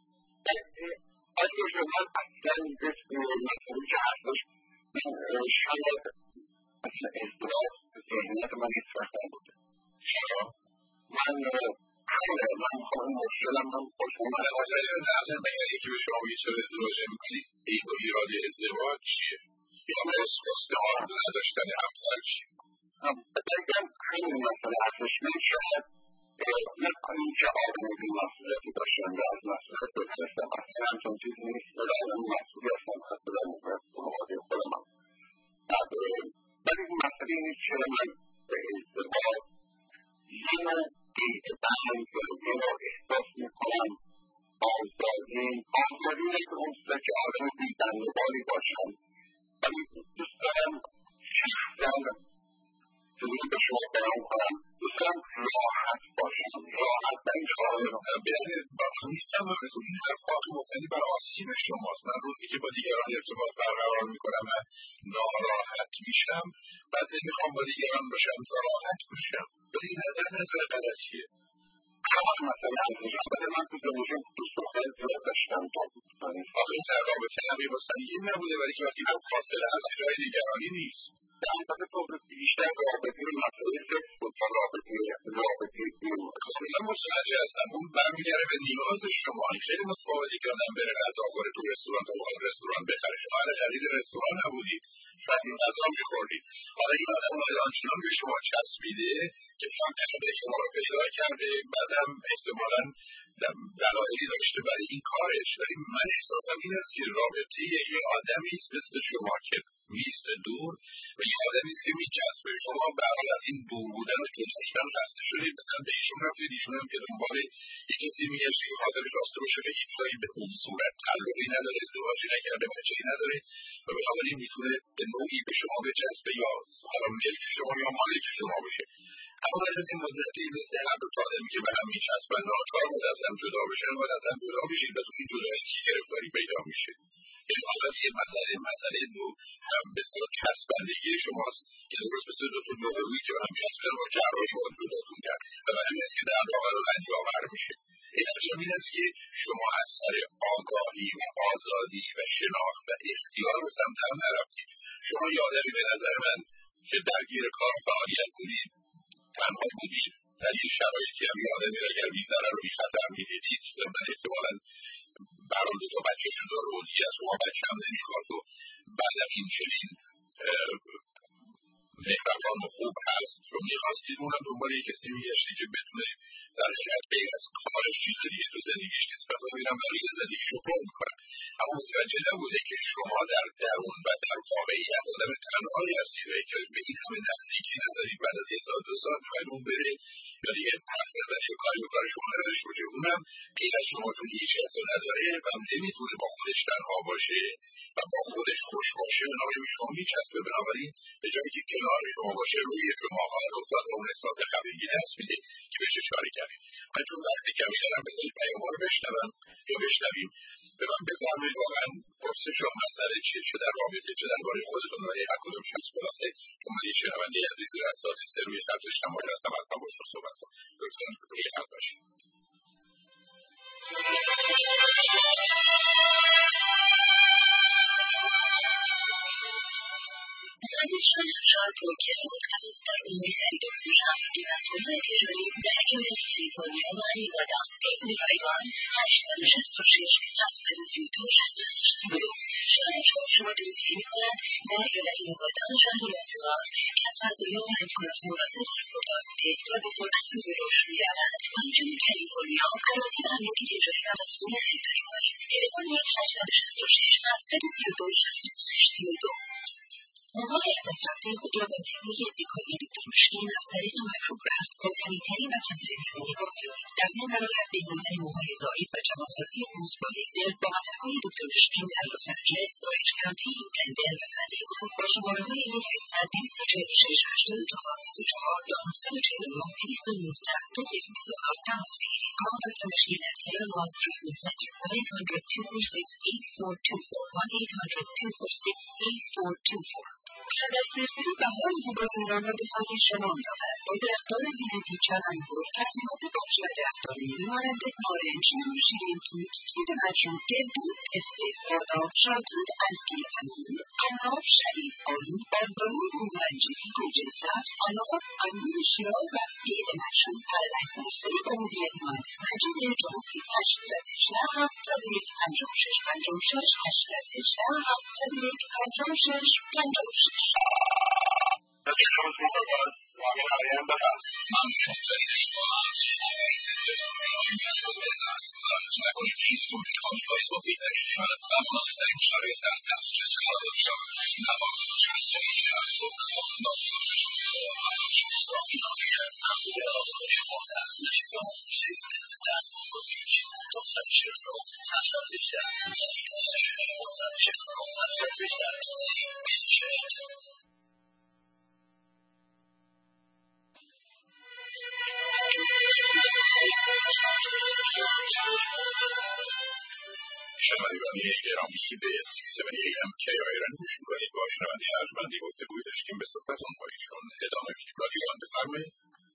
آیا من اصلا مسئله که هستش من شاید اصلا ازدواج ذهنیت من هیچ وقت نبوده. چرا؟ من میخوام این مشکلم من خوشم اصلا بگر یکی به شما بگید چرا ازدواج نمی‌کنید عیب و ایراد ازدواج چیه؟ یا استعار نداشتن همسر چیه؟ بگم همین مسئله هستش. من شاید نکنیم که آدم بی‌مسئولیتی باشم یا از مسئولیت بگذشتم. اصلا همچون چیزی نیست. آدم مسئولیت هم هست در مورد خانواده خودم هم. ولی این مسئله نیست که من به ازدواج یه نوع دیدبند یا یه نوع احساس میکنم آزادی که اون چیزه که آدم بی‌بنده‌باری باشم. ولی دوست دارم شخصا جوری به شما بیان کنم دوست دارم راحت باشم. راحت به این شاید ببینید من میفهممتون این حرفات مبتنی بر آسیب شماست. من روزی که با دیگران ارتباط برقرار میکنم من ناراحت میشم، بعد نمیخوام با دیگران باشم تا راحت باشم. ولی این نظر غلطیه. همان مسئله هستش. البته من تو زندگیم دوست دختر زیاد داشتم تا آخه این در رابطه همه با سنگین نبوده، ولی که وقتی هم فاصله هست جای نگرانی نیست. البته تو بیشتر رابطه مسئله سکس بود تا رابطه دین. کاملا متوجه هستم. اون برمیگره به نیاز شما. خیلی متفاوتی که آدم بره غذا خوره تو رستوران تا بخواد رستوران بخره. شما اهل خرید رستوران نبودید، شاید این غذا میخوردید. حالا این آدم آنچنان به شما چسبیده که فقط شما رو پیدا کرده، بعدم احتمالاً دلایلی داشته برای این کارش. ولی من احساسم این است که رابطه یه آدمی است مثل شما که میسته دور و یه آدمی است که میچسبه. شما برای از این دور بودن و جدا شدن خسته شدید، مثلا به ایشون رفتید، ایشون هم که دنبال یه کسی میگشت که خاطرش آسوده باشه به هیچ جایی به اون صورت تعلقی نداره، ازدواجی نکرده، بچه‌ای نداره و بنابراین میتونه به نوعی به شما بچسبه یا حالا ملک شما یا مالک شما بشه. اما بعد از این مدتی مثل هر دو تا آدمی که به هم میچسبن ناچار باید از هم جدا بشن و از هم جدا بشید و تو این جدایی گرفتاری پیدا میشه. این حالا یه مسئله دو هم بسیار چسبندگی شماست که درست مثل دو تا نوعی که به هم چسبیدن با جراحی باید جداتون کرد و برای این است که در واقع رنج آور میشه. این این است که شما از سر آگاهی و آزادی و شناخت و اختیار به سمت هم نرفتید. شما یه آدمی به نظر من که درگیر کار فعالیت کنید تنها بودید در این شرایطی هم یه آدمی اگر بی‌ضرر و بی‌خطر می‌دیدید ضمن احتمالاً برای دو تا بچه شده رو دیگه از شما بچه هم نمیخواد و بعدم این چنین مهربان و خوب هست رو میخواستید اونم دنبال یک کسی میگشتید که بتونه در حقیقت غیر از کارش چیز دیگه تو زندگیش نیست. پس من میرم برای زندگیشو پر میکنم، اما متوجه نبوده که شما در درون و در واقعیت آدم تنهایی هستید و که به این همه نزدیکی ندارید. بعد از 1 ساعت 2 ساعت میخواید اون بره یا دیگه حرف بزنه یا کاری به کار شما نداشته باشه، اونم غیر از شما چون هیچ کس رو نداره و نمیتونه با خودش تنها باشه و با خودش خوش باشه، بنابراین به شما میچسبه. بنابراین به جایی که کنار شما باشه روی شما رو و اون احساس خفگی دست میده که بهش اشاره کردید. من چون وقتی کمی دارم بذارید پیام‌ها رو بشنوم یا بشنویم، به من بفرمایید واقعا پرسش و مسئله چیه، چه در رابطه چه درباره خودتون برای هر کدوم شخص. خلاصه چون من یه شنونده عزیز از ساعت 3 روی خط اجتماعی هستم، حتما باشون صحبت کنم. لطفاً روی خط باشید. Additional sharp locations that we had to read as relatively that immensely for your money or down dignified one, #66 موقع استفاده قدرت‌های ادعای دکتر مشکین از طریق مایکروگراف کنتینیتری و کنتینیتری نگازیونی در ضمن برای از بین بردن موهای زائد و جوانسازی پوست با لیزر با مطب‌های دکتر مشکین در لس آنجلس، اورنج کانتی، دنور و سان‌دیگو با شماره‌های 1-800-244-24 یا 949-219-2027 تماس بگیرید. Call Dr. Machine at Taylor Law Treatment Center 1-800-246-8424 شدسترسی بهای زیبای ایران را به خانه شما می‌یابد. با درختان زینتی چمن‌بر، تزئینات باغچه و درختانی مانند نارنج، لیمو شیرین، توت، توت مجروح، گردو، پسته، بادام، شاهدود، الفی، انگور، عناب، شلیل، آلو، بادبانی، روغنجی، گوجه سبز، انار، انگور شیراز و بید مجروح. هر لحظه مرسلی با مدیریت مهندس مجید جمهوری 818-701-56 شنوندگان گرامی به 670 AM KIRN گوش می‌کنید. با شنونده ارجمندی گفتگویی داشتیم، به صحبتون با ایشون ادامه میدیم. رادیو بفرمایید.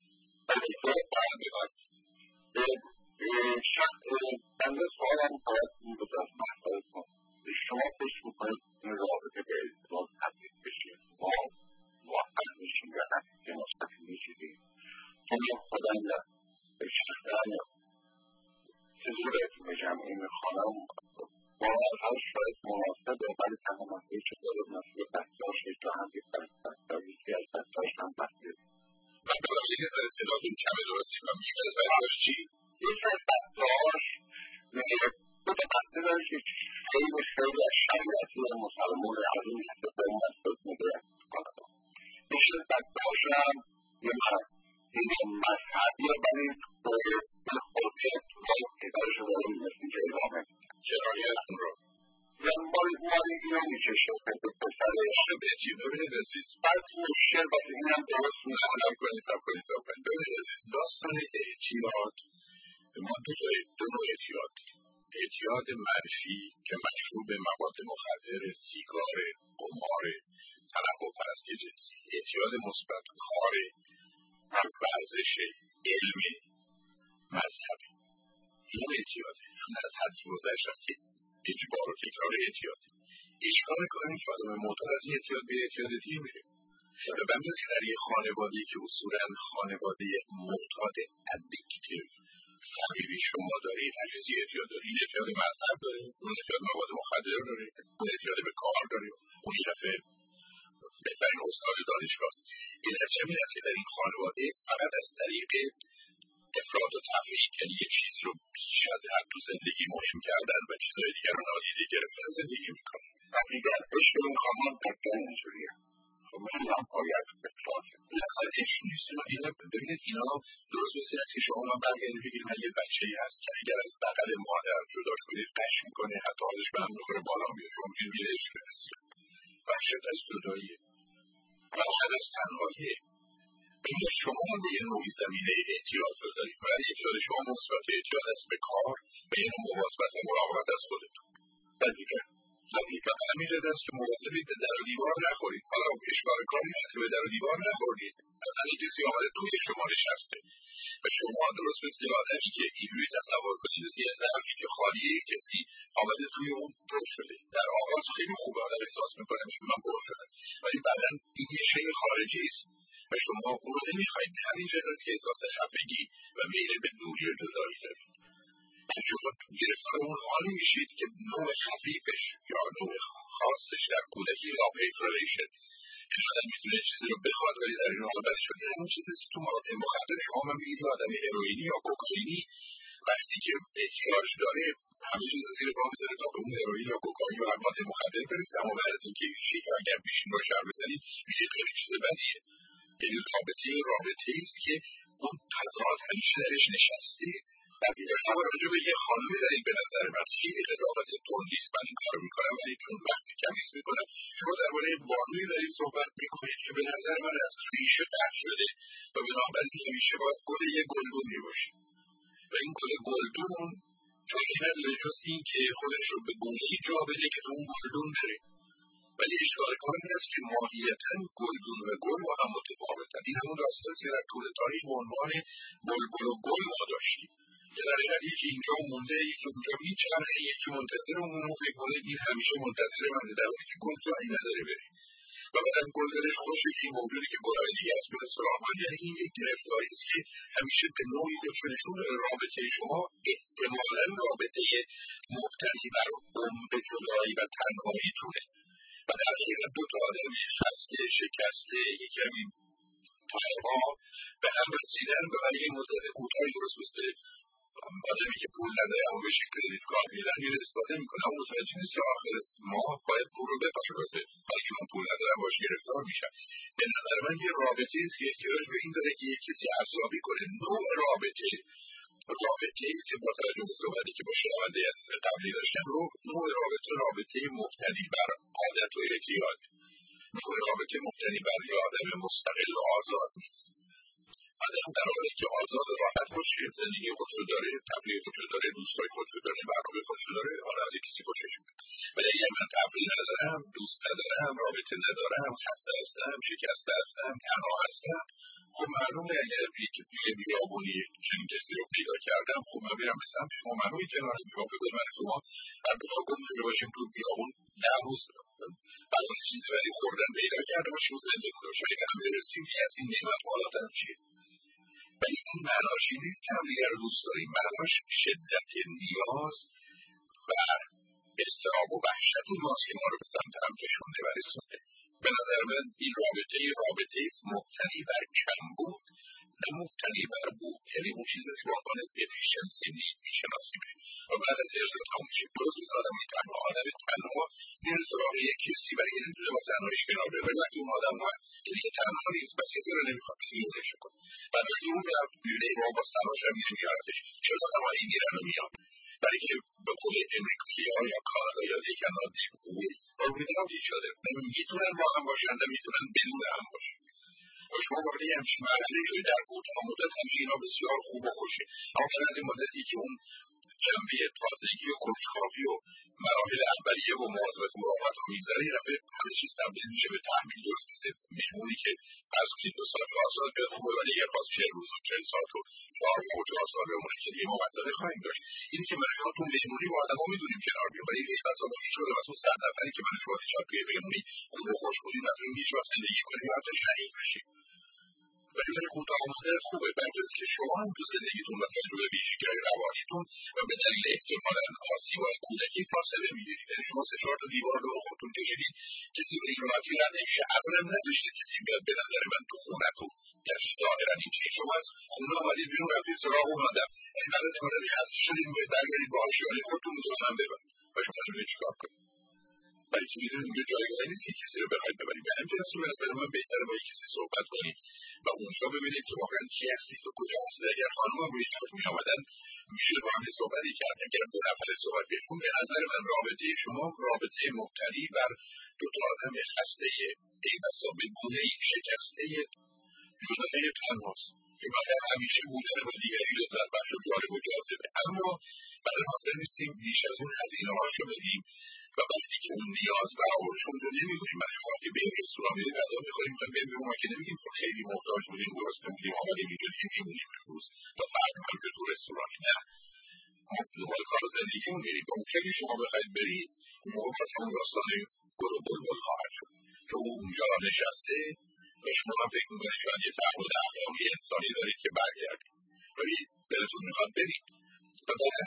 بنده سوالم باید این بود از محضرتون، شما فکر میکنید این رابطه به ازدواج تبدیل بشه ما موفق میشیم یا نتیجه مثبتی میگیریم؟ چون من خودم به شخصا چجور بهتون بگم این خانم باورها شاید مناسبه ولی تنها مسئله که داره مسئله بچه‌هاش یا هم یکی از بچه‌هاش هم بسته. من ببخشید که ذره صداتون کمه، درسته؟ و یکی از بچه‌هاش چی؟ یکی از بچه‌هاش دو تا بچه داره که خیلی خیلی از شریعتی مسلمان عظیم استفاده مسئله میده کنه. یکی از بچه‌هاش هم یه مذهبیه ولی به خودی اطلاعی که برش داره نتیجه ادامه شرایطتون رو مالی اینو میکشه به پسرش بهتی. ببینید عزیز، بعد مشکل باشه این هم درست میشه. سب کنید. ببینید عزیز، داستان اعتیاد ما دو نوع اعتیاد داریم. اعتیاد منفی که مشروب مواد مخدر، سیگار، قمار، تنبه پرستی جنسی. اعتیاد مثبت کار، ورزش، علم، مذهبی. این اعتیاده چون از حدی گذشت که اجبار و تکرار اعتیاده. اشکال کار این که آدم معتاد از این اعتیاد به اعتیاد دیگه میره و به مثل در یه خانواده‌ای که اصولاً خانواده معتاد ادیکتیو فامیلی شما دارید، هر چیزی اعتیاد دارید. این اعتیاد مذهب دارید، اون اعتیاد مواد مخدر دارید، اون اعتیاد به کار دارید، اون طرفه بهترین استاد دانشگاه است. این نتیجه این است که در این خانواده فقط از طریق افراد و تفریط، یعنی یه چیزی رو بیش از حد تو زندگی مهم کردن و چیزهای دیگر رو نادیده گرفتن زندگی میکنن. و دیگر عشق امکانات دکتر اینجوریه. خب این هم باید بکنه. اصلا عشق نیست. اینا ببینید اینا درست مثل است که شما من برگردید بگید من یه بچه‌ای هست که اگر از بغل مادر جداش کنید قش میکنه، حتی حالش به هم میخوره بالا میاد. شما میگید عشق هست. وحشت از جداییه، وحشت از تنهاییه. ببینید شما به یه نوعی زمینه احتیاج رو دارید. ولی احتیاج شما مثبت احتیاج است به کار و یه نوع مواظبت و مراقبت از خودتون. دقیقا همین جد است که مواظبید به در و دیوار نخورید. حالا اشکال کاری هست که به در و دیوار نخورید. مثلا کسی آمده توی شما نشسته و شما درست مثل آدمی که اینجوری تصور کنید مثل یه ظرفی که خالیه، کسی آمده توی اون پر شده. در آغاز خیلی خوبه، آدم احساس میکنه من پر شدم، ولی بعدا این یه شیء خارجی است و شما اون رو نمیخواید. همین جد است که احساس خفگی و میل به دوری و جدایی دارید. شما گرفتار اون حالی میشید که نوع خفیفش یا نوع خاصش در کودکی لاپیترالیشن که آدم میتونه چیزی رو بخواد ولی در این حال برای شد یه همون چیزیست که تو مخدر شما من بگید آدم هروئینی یا کوکائینی وقتی که احتیاج داره همه چیز زیر پا میذاره تا به اون هروئین یا کوکائین یا هر ماده مخدر برسه، اما بعد از اینکه شیک اگر بیشین رو شر بزنید میگید خیلی چیز بدیه. یعنی رابطه ایست که اون تضاد همیشه درش نشسته. دقیقا شما راجع به یه خانمی دارید به نظر من خیلی قضاوت تندیست من این کارو میکنم ولی چون وقتی کمیست میکنم شما درباره بانوی دارید صحبت میکنید که به نظر من از ریشه قطع شده و بنابراین همیشه باید گل یه گلدون میباشه و این گل گلدون چونی نداره جز این که خودش رو به گونه‌ای جا بده که تو اون گلدون بره. ولی اشکال کار این است که ماهیتاً گلدون و گل با هم متفاوتن. این همون داستانیست که در طول تاریخ به عنوان بلبل و گل ما داشتیم که در حقیقت یکی اینجا مونده، یکی اونجا میچرخه، یکی منتظر اون فکر کنه این همیشه منتظر منه، در حالی که گل جایی نداره بره و بعدم گل دلش خوشه که این موجودی که گلهای دیگه است به سراغ من. یعنی این یک گرفتاری است که همیشه به نوعی نشون داره رابطه شما احتمالاً رابطه مبتنی بر عمق جدایی و تنهاییتونه و در حقیقت دو تا آدم خسته شکسته یکی همین تنها به هم رسیدن و برای یه مدت کوتاهی درست مثل آدمی که پول نداره اما بهش کردیت کارت میدن این استفاده میکنه اما متوجه نیست که آخر ماه باید پول رو بپردازه، حالا که من پول ندارم باش گرفتار میشم. به نظر من یه رابطه است که احتیاج به این داره که یه کسی ارزیابی کنه نوع رابطه ایست که با توجه به صحبتی که با شنونده عزیز قبلی داشتم نوع رابطه مبتنی بر عادت و اعتیاد، نوع رابطه مبتنی بر یه آدم مستقل و آزاد نیست. آدم در حالی که آزاد و راحت باشه، زندگی خودشو داره، تفریح خودشو داره، دوستای خودشو داره، برنامه خودشو داره، حالا از کسی خوشش میاد. ولی اگر من تفریح ندارم، دوست ندارم، رابطه ندارم، خسته هستم، شکسته هستم، تنها هستم، خب معلومه اگر توی بیابونی چنین کسی رو پیدا کردم خب من میرم به سمت شما. معلومه کنار شما به من شما هر دو تا گم شده باشیم تو بیابون 10 روز بعد از چیزی ولی خوردن پیدا کرده باشیم و زنده بوده باشیم اگر هم برسیم دیگه از این نعمت بالاتر چیه. ولی این معناش این نیست که هم دیگر رو دوست داریم، معناش شدت نیاز و اضطراب و وحشت ماست که ما رو به سمت هم کشونده و رسونده. به نظر من این رابطه ایست مبتنی بر کمبود نه مبتنی بر بود. یعنی اون چیزی که با عنوان افیشنسی میشناسیمش و بعد از ارزا تموم میشه. درست مثل آدم تنها میره سراغ یک کسی برای این نمیتونه با تنهایش کنار بره ولی وقتی اون آدم ها که دیگه تنها نیست بس کسی رو نمیخواد سیونش کن بعد وقتی اون رفت میره با باز تنهاش هم میره میارتش چرا آدم هایی میرن و میان برای که به قول امریکایی ها یا کانادا یا دیکنات با ویداوی شده میتونن با هم باشن و میتونن بدون هم باشن و شما وارد همچین مرحله شده در کوتاه مدت همه اینا بسیار خوب و خوشه اما بعد از این مدتی که اون جنبه تازگی و کنجکاوی و مراحل اولیه و مواظبت و مراقبت رو میگذره یه دفعه همه چیز تبدیل میشه به تحمیل. درست مثل مهمونی که فرض کنید 2 ساعت 4 ساعت بیاد خوبه ولی اگر خواست 40 روز و 40 ساعت و 4 ماه و 4 سال بمونه که دیگه ما مسئله خواهیم داشت. اینی که من شما تو مهمونی با آدم‌ها میدونیم کنار بیام ولی هیچ تصادفی شده و تو 100 نفری که من شما دیشب توی مهمونی خوب و خوش بودیم نتونیم هیچ وقت زندگی کنیم و حتی شریک بشیم. ولی برای کوتاه مدت خوبه برای که شما هم تو زندگیتون و تجربه ویژگی‌های روانیتون و به دلیل احتمالاً آسیب‌های کودکی فاصله می‌گیرید. یعنی شما 3-4 تا دیوار رو خودتون کشیدید کسی به این راحتی رد نمیشه. اصلا نذاشتید کسی بیاد به نظر من تو خونتون یعنی ظاهرا این چیز شما از خونه آمدید بیرون رفتید سراغ اون آدم اینقدر از مادری خسته شدید باید برگردید با آشیانه خودتون مطمئن ببرید و شما تصمیم چیکار کنید برای که میدونید اونجا جایگاهی نیست که کسی رو بخواید ببرید به همین جنسی به نظر من بهتره با کسی صحبت کنید و اونجا ببینید که واقعا کی هستید و کجا هستید اگر خانم هم روی خط میآمدن میشه با هم صحبتی کرد اگر دو نفر صحبت کنید به نظر من رابطه شما رابطه مبتنی بر دو تا آدم خسته ای بسا به گونه‌ای شکسته جدای تنهاست که باید همیشه بودن با دیگری لذت بخش و جالب و جاذبه اما برای حاضر نیستیم بیش از اون هزینه‌هاشو بدیم و وقتی که اون نیاز برآوردش اونجا نمی‌کنیم برای شما که بریم رستوران میریم غذا می‌خوریم بریم بیرون ما که نمیگیم خب خیلی محتاج بودیم درست نمی‌گیم آمدیم اینجا دیگه میمونیم امروز تا فردا هم که تو رستورانی نه ما دنبال کار زندگیمون میریم و اونجا که شما بخواید برید اون موقع باز همون داستان گل و بلبل خواهد شد که او اونجا نشسته و شما هم فکر می‌کنید شاید یه تعهد اخلاقی انسانی دارید که برگردید ولی دلتون می‌خواد برید و برای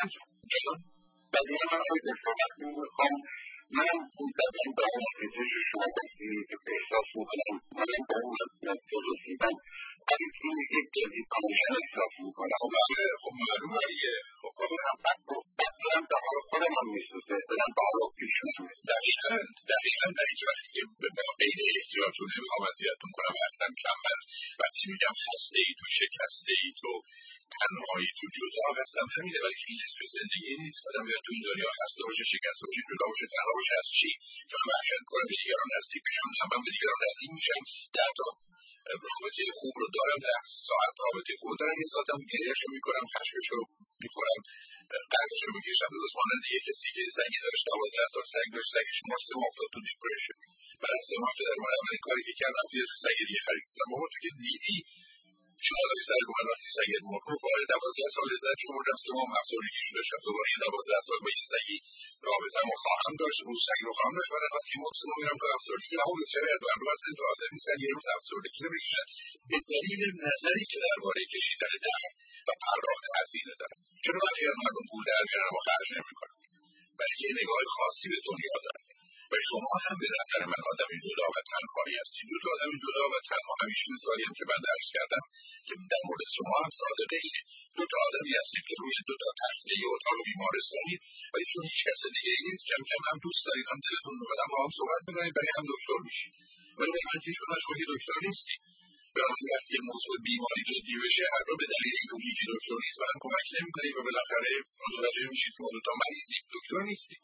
برای من آقای صحبت می‌خوام منم دقیقاً به اون نتیجه شما گفتید که احساس می‌کنم منم به اون نتیجه رسیدم ولی اینی که جدید کامشن احساس می‌کنم خب معلومه دیگه خب بعد برم به حال خودم هم می‌سوزه برم به حال پیشون دقیقاً برای که وقتی که با بین احتیاج رو نمیخوام اذیتتون کنم اصلا کم هست وقتی میگم خسته ای تو شکسته ای تو تنهایی تو جدا هستم همینه ولی این اسم زندگی نیست آدم باید تو این دنیا خسته باشه شکسته باشه جدا باشه تنها باشه از چی که من برگرد کنم به دیگران نزدیک بشم من به دیگران نزدیک میشم 10 تا رابطه خوب رو دارم 10 ساعت رابطه خوب دارم یه ساعتم گریه‌شو میکنم خشمشو میخورم قرضشو میکشم درست مانند یه کسی که سگی داشت 12 سال سگ داشت سگش مرد 3 ماه افتاد تو دیپرشن بعد از 3 ماه که در من اولین کاری که کردم یه سگ دیگه خریدم بابا تو که دیدی چالایی سر من وقتی سگت مرد رو باید 12 سال لذت شمردم 3 ماه افسردگیشو داشتم دوباره 12 سال با یه سگی رابطه‌مو خواهم داشت اون سگ رو خواهم داشت بعد وقتی مرد 3 ماه میرم تو افسردگی اما بسیاری از مردم هستن تو حاضر نیستن یه روز افسردگی رو بکشن به دلیل نظری که درباره کشیدن درد و پرداخت هزینه دارن چرا وقتی از مردم پول در میارن و خرج نمی‌کنن برای یه نگاه خاصی به دنیا دارن و شما هم به نظر من آدم جدا و تنهایی هستید دو تا آدم جدا و تنها همیشه مثالی هم که من درس کردم که در مورد شما هم صادقه اینه دو تا آدمی هستید که روی دو تا تخته اتاق بیمارستانی ولی چون هیچ کس دیگه ای نیست کم کم هم دوست دارید هم دلتون می‌خواد هم صحبت می‌کنید برای هم دکتر میشید ولی من که شما که دکتر نیستید برای وقتی موضوع بیماری جدی بشه هر دو به دلیل اینکه یکی دکتر نیست به هم کمک نمی‌کنید و بالاخره متوجه میشید که ما دو تا مریضیم دکتر نیستیم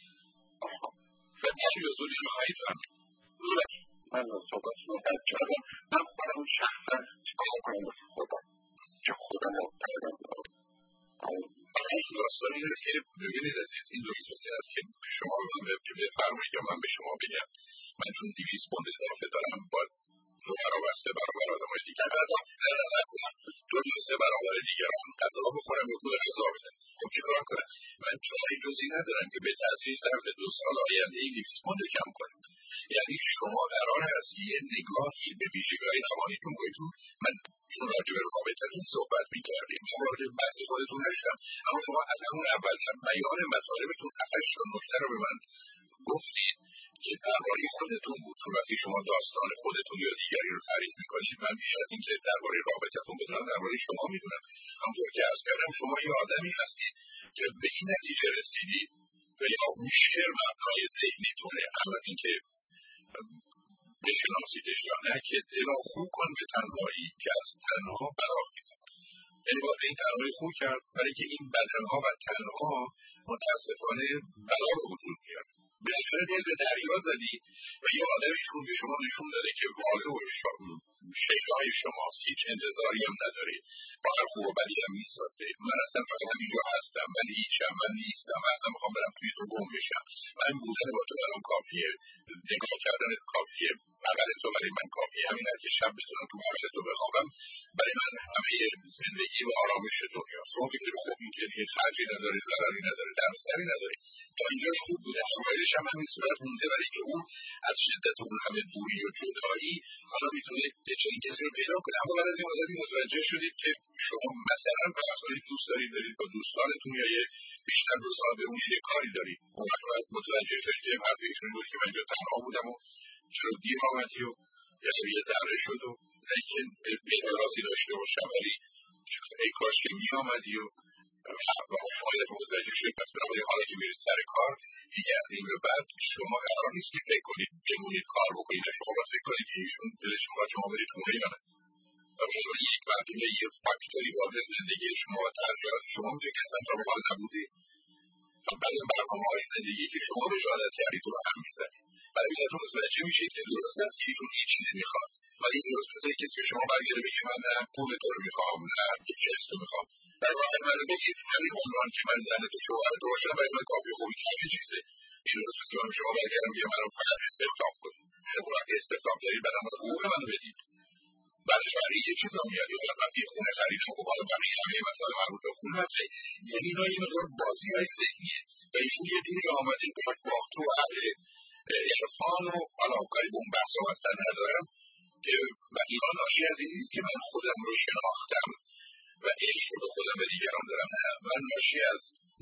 خیلی بزرگی رو خواهید فهمید من صحبت کردم من خودم شخصا چیکار کنم خودم چه خودم رو کردم این داستان این است که ببینید عزیز این درست مثل است که شما به من بفرمایید یا من به شما بگم من چون 200 پوند اضافه دارم با 2 برابر 3 برابر آدمای دیگر غذا در نظر کنم 2 3 برابر دیگران غذا بخورم یا پول غذا بدم خب چیکار کنم من چاره جزئی ندارم که به تدریج ظرف 2 سال آینده این 200 پوند کم کنم یعنی شما قرار است یه نگاهی به ویژگی‌های روانیتون کنید من چون راجع به رابطه‌تون صحبت می‌کردیم من وارد بحث خودتون نشدم اما شما از همون اول در بیان مطالبتون 7 تا نکته رو به من گفتید که درباره خودتون بود چون وقتی شما داستان خودتون یا دیگری رو تعریف می‌کنید من بیش از این که درباره رابطه‌تون بدونم درباره شما می‌دونم همونطور که عرض کردم شما یه آدمی هستید که به این نتیجه رسیدید و یا مشکل مبنای ذهنیتونه هم از این که بشناسیدش یا نه که دلا خوب کن به تنهایی که از تنها برآخیزد یعنی باید به این تنهایی خوب کرد برای که این بدنها و تنها متاسفانه بلا به وجود میاد بالاخره دل به دریا زدی و یه آدمیشون به شما نشون داده که واقع و شیدای شماست هیچ انتظاری هم نداری با هر خوب و بدی هم میسازه من اصلا فقط همینجا هستم من هیچم من نیستم من اصلا میخوام برم توی تو گم بشم من بودن با تو برام کافیه نگاه کردن کافیه بغل تو برای من کافیه همین که شب بتونم تو بغل تو بخوابم برای من همه زندگی و آرامش دنیا شما فکر خوب میکنی خرجی نداری ضرری نداره دردسری نداری تا اینجاش خوب بوده اوایلش هم همین صورت مونده برای که اون از شدت اون همه دوری و جدایی حالا میتونه یه چنین کسی رو پیدا کنه اما بعد از این مدتی متوجه شدید که شما مثلا فرض کنید دوست دارید با دوستانتون یا یه بیشتر 2 ساعت به اون یه کاری دارید اون وقت متوجه شدید که حرف ایشون بود که من اینجا تنها بودم و چرا دیر آمدی و یه ذره شد و لیکن به میآمدی و شما یه متوجه شدید. پس بنابراین حالا که میرید سر کار دیگه از این به بعد شما قرار نیست که فکر کنید بمونید کار بکنید، شما باید فکر کنید که ایشون دلشون باید شما برید خونه یا نه. و بنابراین یک مردمه یه فاکتوری وارد زندگی شما و ترجیحات شما میشه که اصلا تا به حال نبودی. بعد برنامه‌های زندگی که شما رجالت کردید رو هم میزنید. برای این متوجه میشید که درست است که ایشون هیچ چیزی میخواد، ولی درست مثل کسی که شما برگره بگید من نه پول تو رو میخوام، نه یه چیز تو میخوام. در واقع من بگید همین عنوان که من زن تو شوهر تو باشم برای من کافی خوبی همه چیزه. این درست مثل من شما برگردم بگم منو فقط استخدام کنید. وقتی استخدام دارید بعدم از حقوق منو بدید. بعدش برای یه چیز هم میاد. یا وقتی خونه خریدم خب حالا برای همه مسائل مربوط به خونه هسته. یعنی اینا یه مقدار بازی‌های ذهنیه و ایشون یه جوری آمده که باخت و اهل عرفان و حالا کاری به اون بحثا اصلا ندارم که و اینا ناشی از این نیست که من خودم رو شناختم و عشق رو به خودم و دیگران دارم. نه، من ناشی از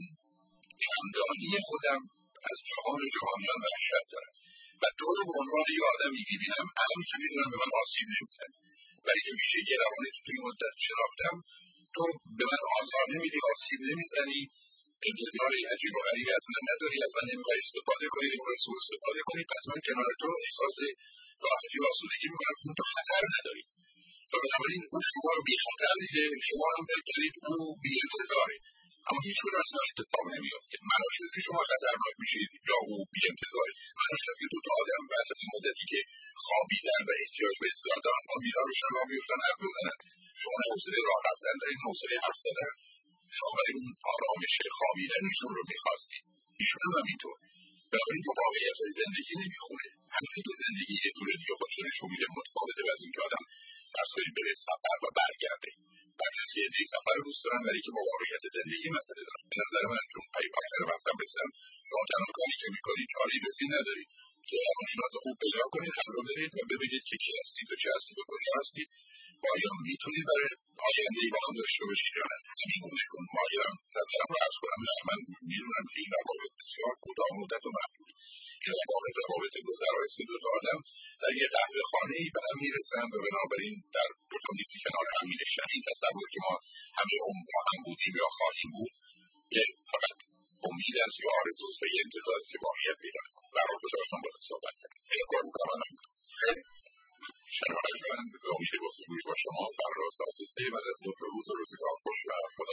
کمدانی خودم از جهان جهانیان وحشت دارم و تو رو به عنوان یه آدمی می‌بینم الان که می‌دونم به من آسیب نمی‌زنی، ولی که میشه یه روانی تو این مدت شناختم تو به من آزار نمیدی، آسیب نمی‌زنی، انتظار عجیب و غریبی از من نداری، از من نمی‌خوای استفاده کنی، نمی‌خوای سوء استفاده کنی، پس من کنار تو احساس راحتی و آسودگی می‌کنم چون تو خطر نداری. و بنابراین اون شما رو بی خطر دیده، شما هم فکر کنید او بی انتظاره، اما هیچ کدوم از اینا اتفاق نمی‌افته. معناش نیست که شما خطرناک میشید یا او بی انتظاره. معناش اینه که دو تا آدم بعد از این مدتی که خوابیدن و احتیاج به استراحت دارن با بیدار بشن و بیفتن حرف بزنن. شما حوصله راه رفتن دارید، حوصله حرف زدن، شما برای اون آرامش خوابیدن ایشون رو می‌خواستید. ایشون هم همینطور. بنابراین با واقعیت‌های زندگی نمیخونه. همین که زندگی یه جور دیگه خودش نشون میده متفاوته از این که آدم فرض کنید بره سفر و برگرده. بعد از که یه سفر رو دوست دارن ولی که با واقعیت زندگی مسئله دارن. به نظر من چون پای آخر وقتم رسیدم شما تنها کاری که میکنید چاره‌ای جز این ندارید که روانشناس خوب پیدا کنید، خبر برید و ببینید که کی هستید و چه هستید و کجا هستید و آیا میتونید برای آینده‌ای با هم داشته باشید یا نه. همین گونه‌شون مایلم نظرم رو عرض کنم. من میدونم که این روابط بسیار کوتاه مدت و محدود این روابط گذرا است که دو تا آدم در یه قهوه خانه‌ای به هم میرسن و بنابراین در دو تا میزی کنار هم می‌نشینن. این تصور که ما همه عمر با هم بودیم یا خواهیم بود که فقط امید است یا آرزوست و یه انتظار است که واقعیت پیدا کنه. برای خوشحالم باید صحبت کنم. این کار می‌کنم. خیلی شنوندگان به امید گفتگوی با شما فردا ساعت 3 بعد از ظهر روز و روزگار خوش و خدا.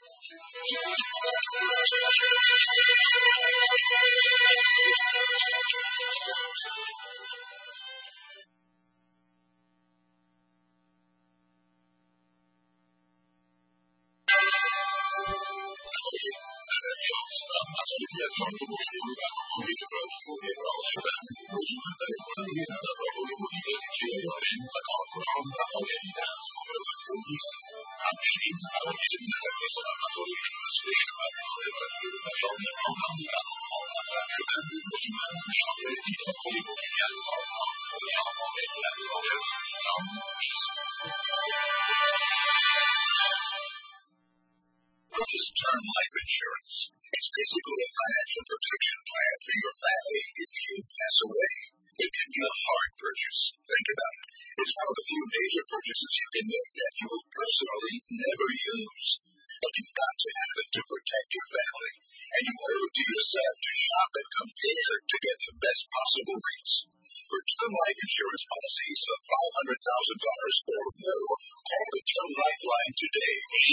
What is term life insurance? It's basically a financial protection plan for your family if you pass away. It can be a hard purchase. Think about it. It's one of the few major purchases you can make that you will personally never use. But you've got to have it to protect your family. And you owe it to yourself to shop and compare to get the best possible rates. For term life insurance policies of $500,000 or more, call the Term Lifeline today.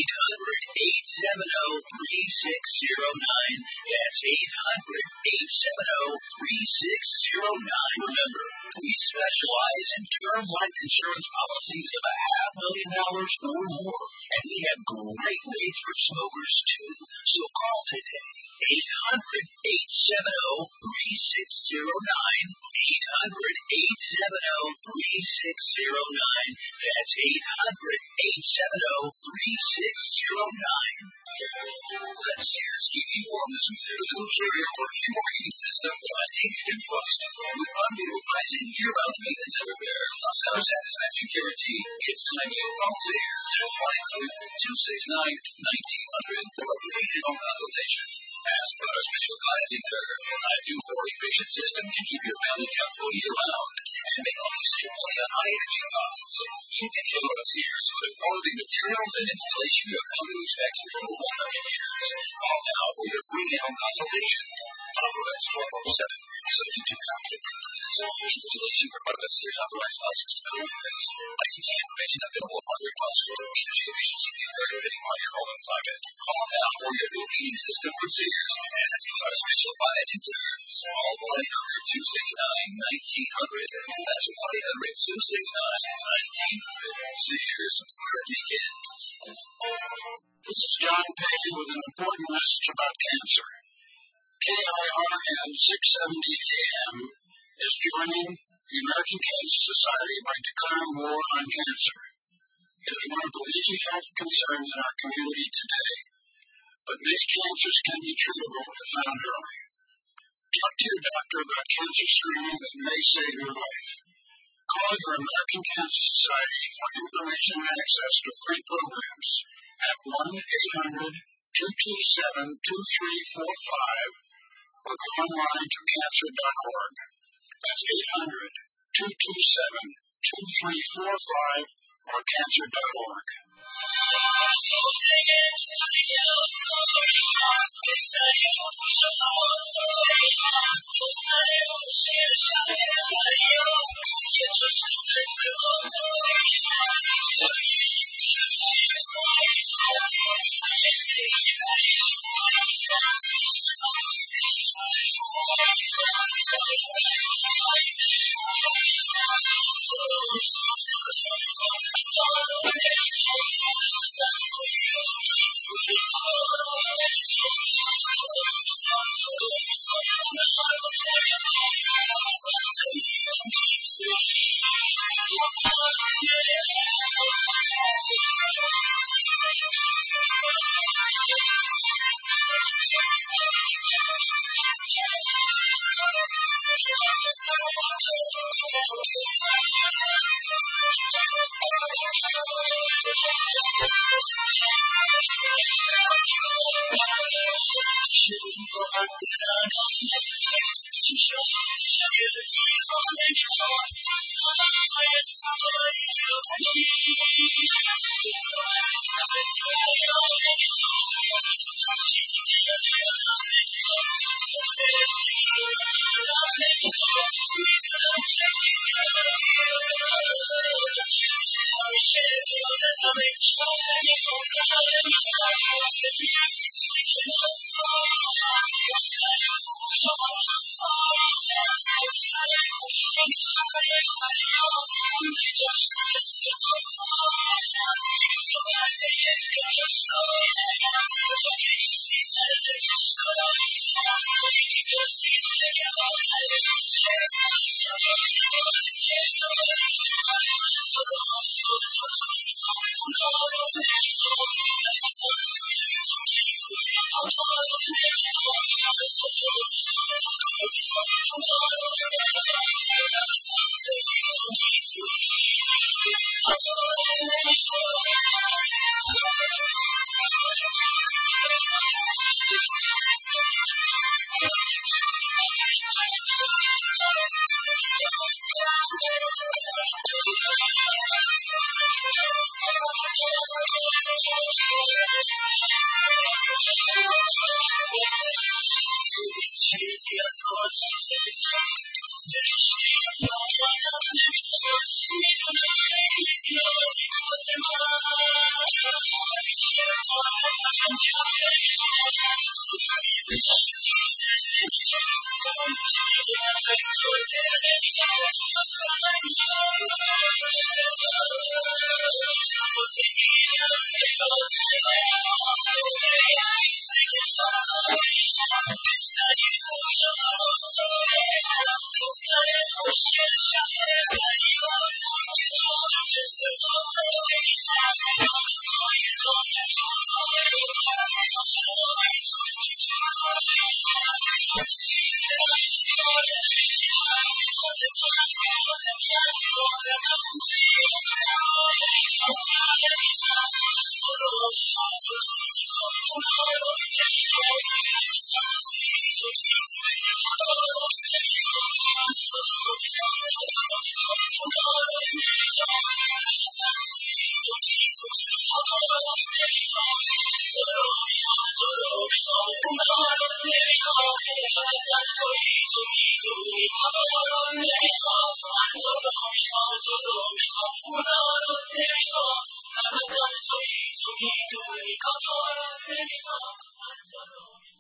800-870-3609. That's 800-870-3609. Remember, we specialize in term life insurance policies of $500,000 or more. And we have great rates for smokers, too. So call today. 800-870-3609. 800-870-3609. That's 800-870-3609. Let Sears keep you warm this winter with a new Carrier Perfume heating system that you can trust. With unbeatable pricing, year-round maintenance and repair, plus our satisfaction guarantee, it's time you call Sears. 1-800-269-1900 for a free home consultation. Ask for our special financing terms. A new, more efficient system can keep your family comfortable year-round and may help you save money on high energy costs. You can count on Sears for the quality materials and installation you have come to expect for over 100 years. Call now for your free in-home consultation. Authorized 1207, subject to conflict of interest. Installation required by Sears authorized licensed builders. Licensing information available upon request for energy efficiency depending on your home and climate. Call now for your new heating system from Sears and ask for our special financing terms. Call 1-800-269-1900. That's 1-800-269-1900. Sears, where it begins. This is John Payne with an important message about cancer. KIRN 670 AM is joining the American Cancer Society by declaring war on cancer. It is one of the leading health concerns in our community today, but many cancers can be treatable if found early. Talk to your doctor about cancer screening that may save your life. Call your American Cancer Society for information and access to free programs at 1-800-227-2345 or go online to cancer.org. That's 800-227-2345 or cancer.org. نمیخوام